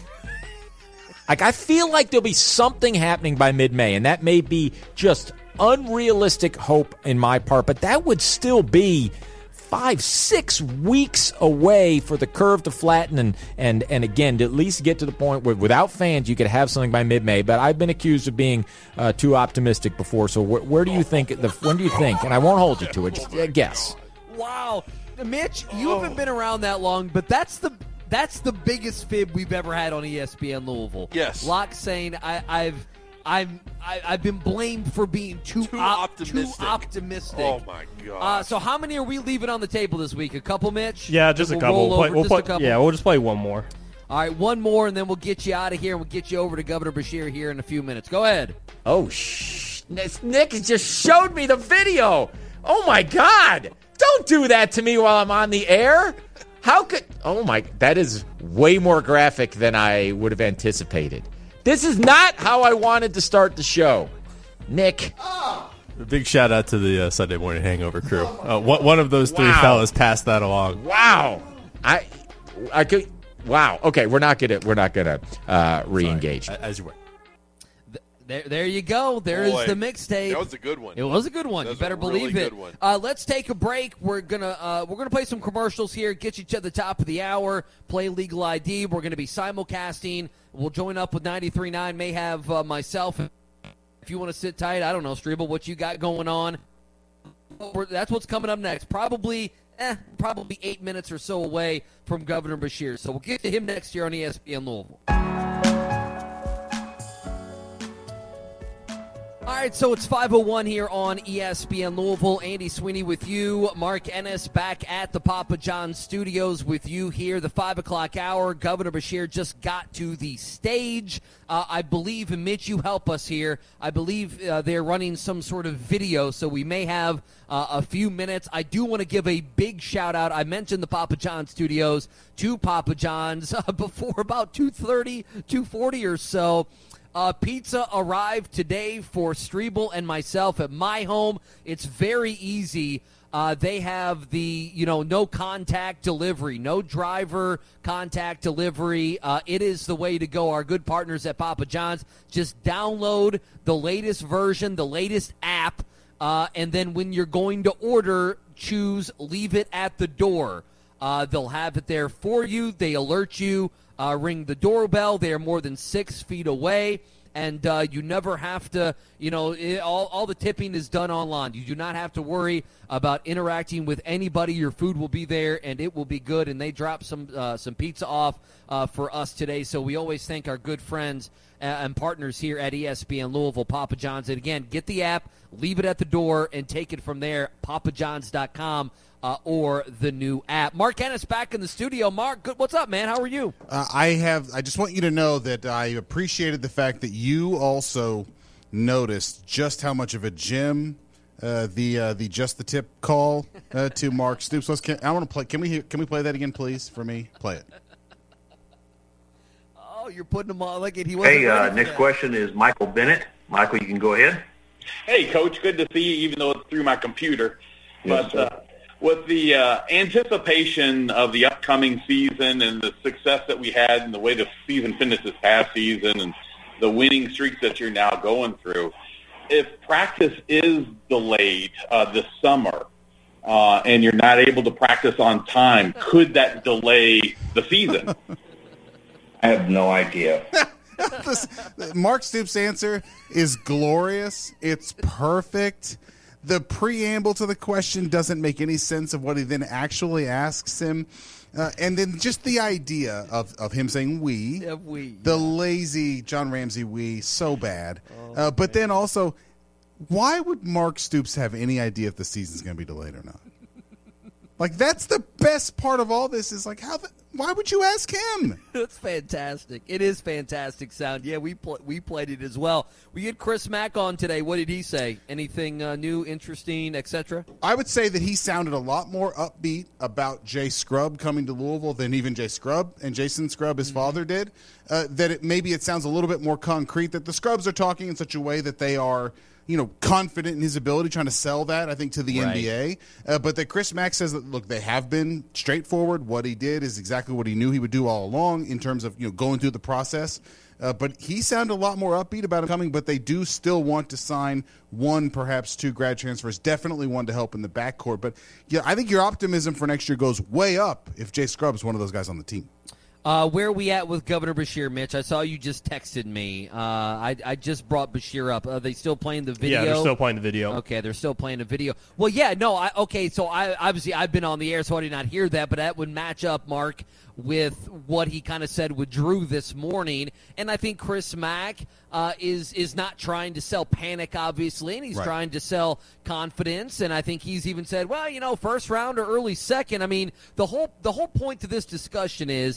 Like, I feel like there'll be something happening by mid-May, and that may be just unrealistic hope in my part, but that would still be five, six weeks away for the curve to flatten and, and, and again, to at least get to the point where without fans you could have something by mid-May. But I've been accused of being uh, too optimistic before, so wh- where do you think, the, when do you think, and I won't hold you to it, just uh, guess. Wow. Mitch, you haven't been around that long, but that's the that's the biggest fib we've ever had on E S P N Louisville. Yes. Locke saying I, I've I'm I, I've been blamed for being too, Too op- optimistic. Too optimistic. Oh, my God. Uh, so how many are we leaving on the table this week? A couple, Mitch? Yeah, just Then a we'll couple. roll We'll play, over we'll just play- a couple? yeah, we'll just play one more. All right, one more, and then we'll get you out of here, and we'll get you over to Governor Bashir here in a few minutes. Go ahead. Oh, shh. Nick just showed me the video. Oh, my God. Don't do that to me while I'm on the air. How could... Oh, my... That is way more graphic than I would have anticipated. This is not how I wanted to start the show. Nick, Big shout out to the uh, Sunday Morning Hangover crew. Uh, one, one of those three Wow. fellas passed that along. Wow. I, I could. Wow. Okay, we're not gonna we're not gonna uh, re-engage. Sorry, as you were. There, there you go. There Boy, is the mixtape. that was a good one. It was a good one. That You was better a really believe it. good one. Uh, let's take a break. We're gonna uh, we're gonna play some commercials here. Get you to the top of the hour. Play Legal I D. We're gonna be simulcasting. We'll join up with ninety-three point nine. May have uh, myself. If you want to sit tight, I don't know, Strebel, what you got going on. We're, that's what's coming up next. Probably, eh, probably eight minutes or so away from Governor Beshear. So we'll get to him next year on E S P N Louisville. All right, so it's five oh one here on E S P N Louisville. Andy Sweeney with you. Mark Ennis back at the Papa John's studios with you here. The five o'clock hour. Governor Beshear just got to the stage. Uh, I believe, and Mitch, you help us here. I believe uh, they're running some sort of video, so we may have uh, a few minutes. I do want to give a big shout-out. I mentioned the Papa John's studios to Papa John's uh, before about two thirty, two forty or so. Uh, pizza arrived today for Strebel and myself at my home. It's very easy. Uh, they have the, you know, no contact delivery, no driver contact delivery. Uh, it is the way to go. Our good partners at Papa John's, just download the latest version, the latest app, uh, and then when you're going to order, choose leave it at the door. Uh, they'll have it there for you. They alert you. Uh, ring the doorbell. They are more than six feet away, and uh, you never have to, you know, it, all, all the tipping is done online. You do not have to worry about interacting with anybody. Your food will be there, and it will be good, and they dropped some uh, some pizza off uh, for us today, so we always thank our good friends uh, and partners here at E S P N Louisville, Papa John's. And, again, get the app, leave it at the door, and take it from there, papa johns dot com. Uh, or the new app. Mark Ennis back in the studio. Mark, good. What's up, man? How are you? Uh, I have. I just want you to know that I appreciated the fact that you also noticed just how much of a gem uh, the uh, the just the tip call uh, to Mark Stoops was. Can, I want to play. Can we hear, can we play that again, please, for me? Play it. Oh, you're putting him on like it. He wasn't. Hey, uh, ready for next that. question is Michael Bennett. Michael, you can go ahead. Hey, Coach, good to see you, even though it's through my computer. Yes, but uh, with the uh, anticipation of the upcoming season and the success that we had and the way the season finished this past season and the winning streaks that you're now going through, if practice is delayed uh, this summer uh, and you're not able to practice on time, could that delay the season? I have no idea. This, Mark Stoops' answer is glorious. It's perfect. The preamble to the question doesn't make any sense of what he then actually asks him. Uh, and then just the idea of, of him saying we, Yeah, we, the lazy John Ramsey we, so bad. uh, but then also, why would Mark Stoops have any idea if the season's going to be delayed or not? Like, that's the best part of all this is, like, how the, why would you ask him? That's fantastic. It is fantastic sound. Yeah, we pl- we played it as well. We had Chris Mack on today. What did he say? Anything uh, new, interesting, et cetera? I would say that he sounded a lot more upbeat about Jay Scrubb coming to Louisville than even Jay Scrubb and Jason Scrubb, his mm-hmm. father, did. Uh, that it, maybe it sounds a little bit more concrete, that the Scrubbs are talking in such a way that they are – you know, confident in his ability, trying to sell that, I think, to the Right. N B A. Uh, but that Chris Mack says that, look, they have been straightforward. What he did is exactly what he knew he would do all along in terms of, you know, going through the process. Uh, but he sounded a lot more upbeat about it coming, but they do still want to sign one, perhaps two grad transfers, definitely one to help in the backcourt. But, yeah, I think your optimism for next year goes way up if Jay Scrubb is one of those guys on the team. Uh, where are we at with Governor Beshear, Mitch? I saw you just texted me. Uh, I, I just brought Beshear up. Are they still playing the video? Yeah, they're still playing the video. Okay, they're still playing the video. Well, yeah, no, I, okay, so I obviously I've been on the air, so I did not hear that, but that would match up, Mark, with what he kind of said with Drew this morning. And I think Chris Mack uh, is is not trying to sell panic, obviously, and he's Right. trying to sell confidence. And I think he's even said, well, you know, first round or early second. I mean, the whole the whole point to this discussion is,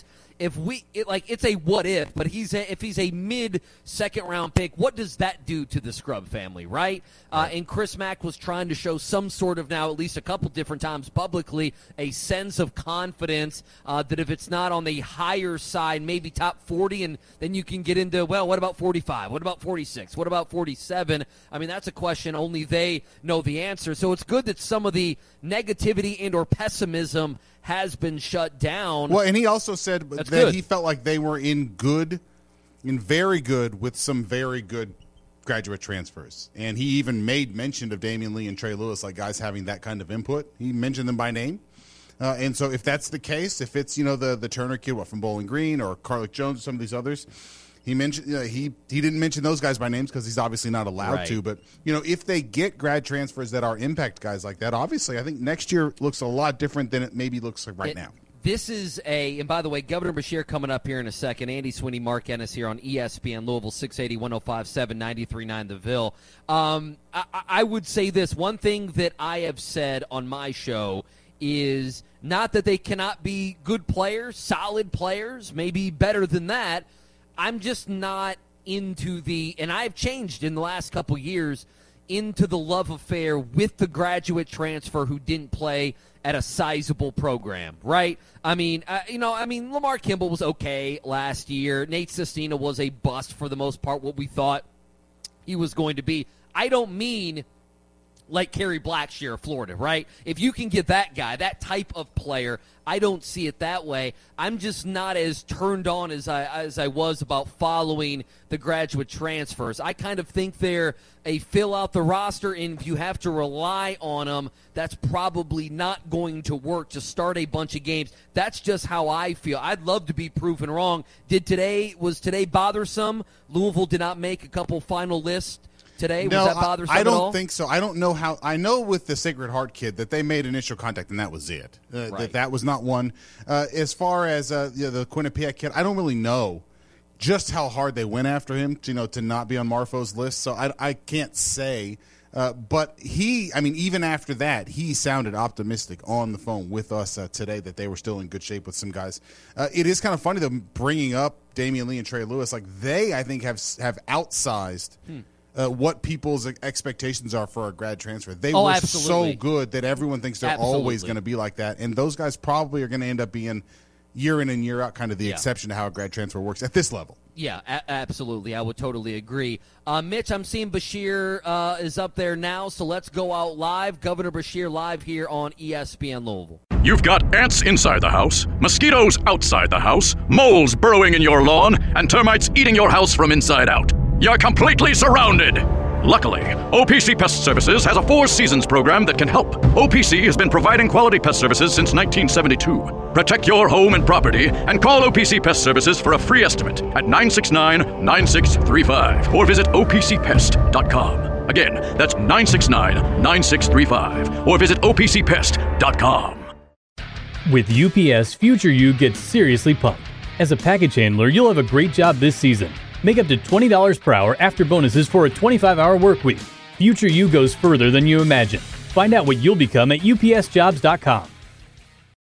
if we it, like it's a what if, but he's a, if he's a mid second round pick, what does that do to the Scrub family, right? Uh, and Chris Mack was trying to show some sort of now, at least a couple different times publicly, a sense of confidence uh, that if it's not on the higher side, maybe top forty, and then you can get into, well, what about forty-five? What about forty-six? What about forty-seven? I mean, that's a question only they know the answer. So it's good that some of the negativity and or pessimism has been shut down. Well, and he also said That's that good. he felt like they were in good, in very good with some very good graduate transfers. And he even made mention of Damian Lee and Trey Lewis, like guys having that kind of input. He mentioned them by name. Uh, and so if that's the case, if it's, you know, the, the Turner kid, what, from Bowling Green or Carlick Jones, or some of these others, he mentioned you know, he he didn't mention those guys by names because he's obviously not allowed Right. to. But you know, if they get grad transfers that are impact guys like that, obviously, I think next year looks a lot different than it maybe looks like right It- now. This is a, and by the way, Governor Bashir coming up here in a second. Andy Sweeney, Mark Ennis here on E S P N Louisville, six eighty, one oh five seven, ninety-three point nine The Ville. Um, I, I would say this. One thing that I have said on my show is not that they cannot be good players, solid players, maybe better than that. I'm just not into the, and I've changed in the last couple years, into the love affair with the graduate transfer who didn't play at a sizable program, right? I mean, uh, you know, I mean, Lamar Kimball was okay last year. Nate Sestina was a bust for the most part, what we thought he was going to be. I don't mean like Kerry Blackshear of Florida, right? If you can get that guy, that type of player, I don't see it that way. I'm just not as turned on as I as I was about following the graduate transfers. I kind of think they're a fill out the roster, and if you have to rely on them, that's probably not going to work to start a bunch of games. That's just how I feel. I'd love to be proven wrong. Did today was today bothersome? Louisville did not make a couple final lists today. No, was that bothersome I, I at don't all? think so. I don't know how. I know with the Sacred Heart kid that they made initial contact and that was it. Uh, Right. That that was not one. Uh, as far as uh, you know, the Quinnipiac kid, I don't really know just how hard they went after him. To, you know, to not be on Marfo's list, so I, I can't say. Uh, but he, I mean, even after that, he sounded optimistic on the phone with us uh, today that they were still in good shape with some guys. Uh, it is kind of funny though, bringing up Damian Lee and Trey Lewis. Like they, I think have have outsized. Hmm. Uh, what people's expectations are for a grad transfer. They Oh, were absolutely. so good that everyone thinks they're Absolutely. always going to be like that. And those guys probably are going to end up being year in and year out kind of the Yeah. exception to how a grad transfer works at this level. Yeah, a- absolutely. I would totally agree. Uh, Mitch, I'm seeing Bashir uh, is up there now, so let's go out live. Governor Bashir live here on E S P N Louisville. You've got ants inside the house, mosquitoes outside the house, moles burrowing in your lawn, and termites eating your house from inside out. You're completely surrounded. Luckily, O P C Pest Services has a Four Seasons program that can help. O P C has been providing quality pest services since nineteen seventy-two. Protect your home and property and call O P C Pest Services for a free estimate at nine six nine, nine six three five or visit O P C pest dot com. Again, that's nine six nine, nine six three five or visit O P C pest dot com. With U P S, future you gets seriously pumped. As a package handler, you'll have a great job this season. Make up to twenty dollars per hour after bonuses for a twenty-five hour work week. Future you goes further than you imagine. Find out what you'll become at U P S jobs dot com.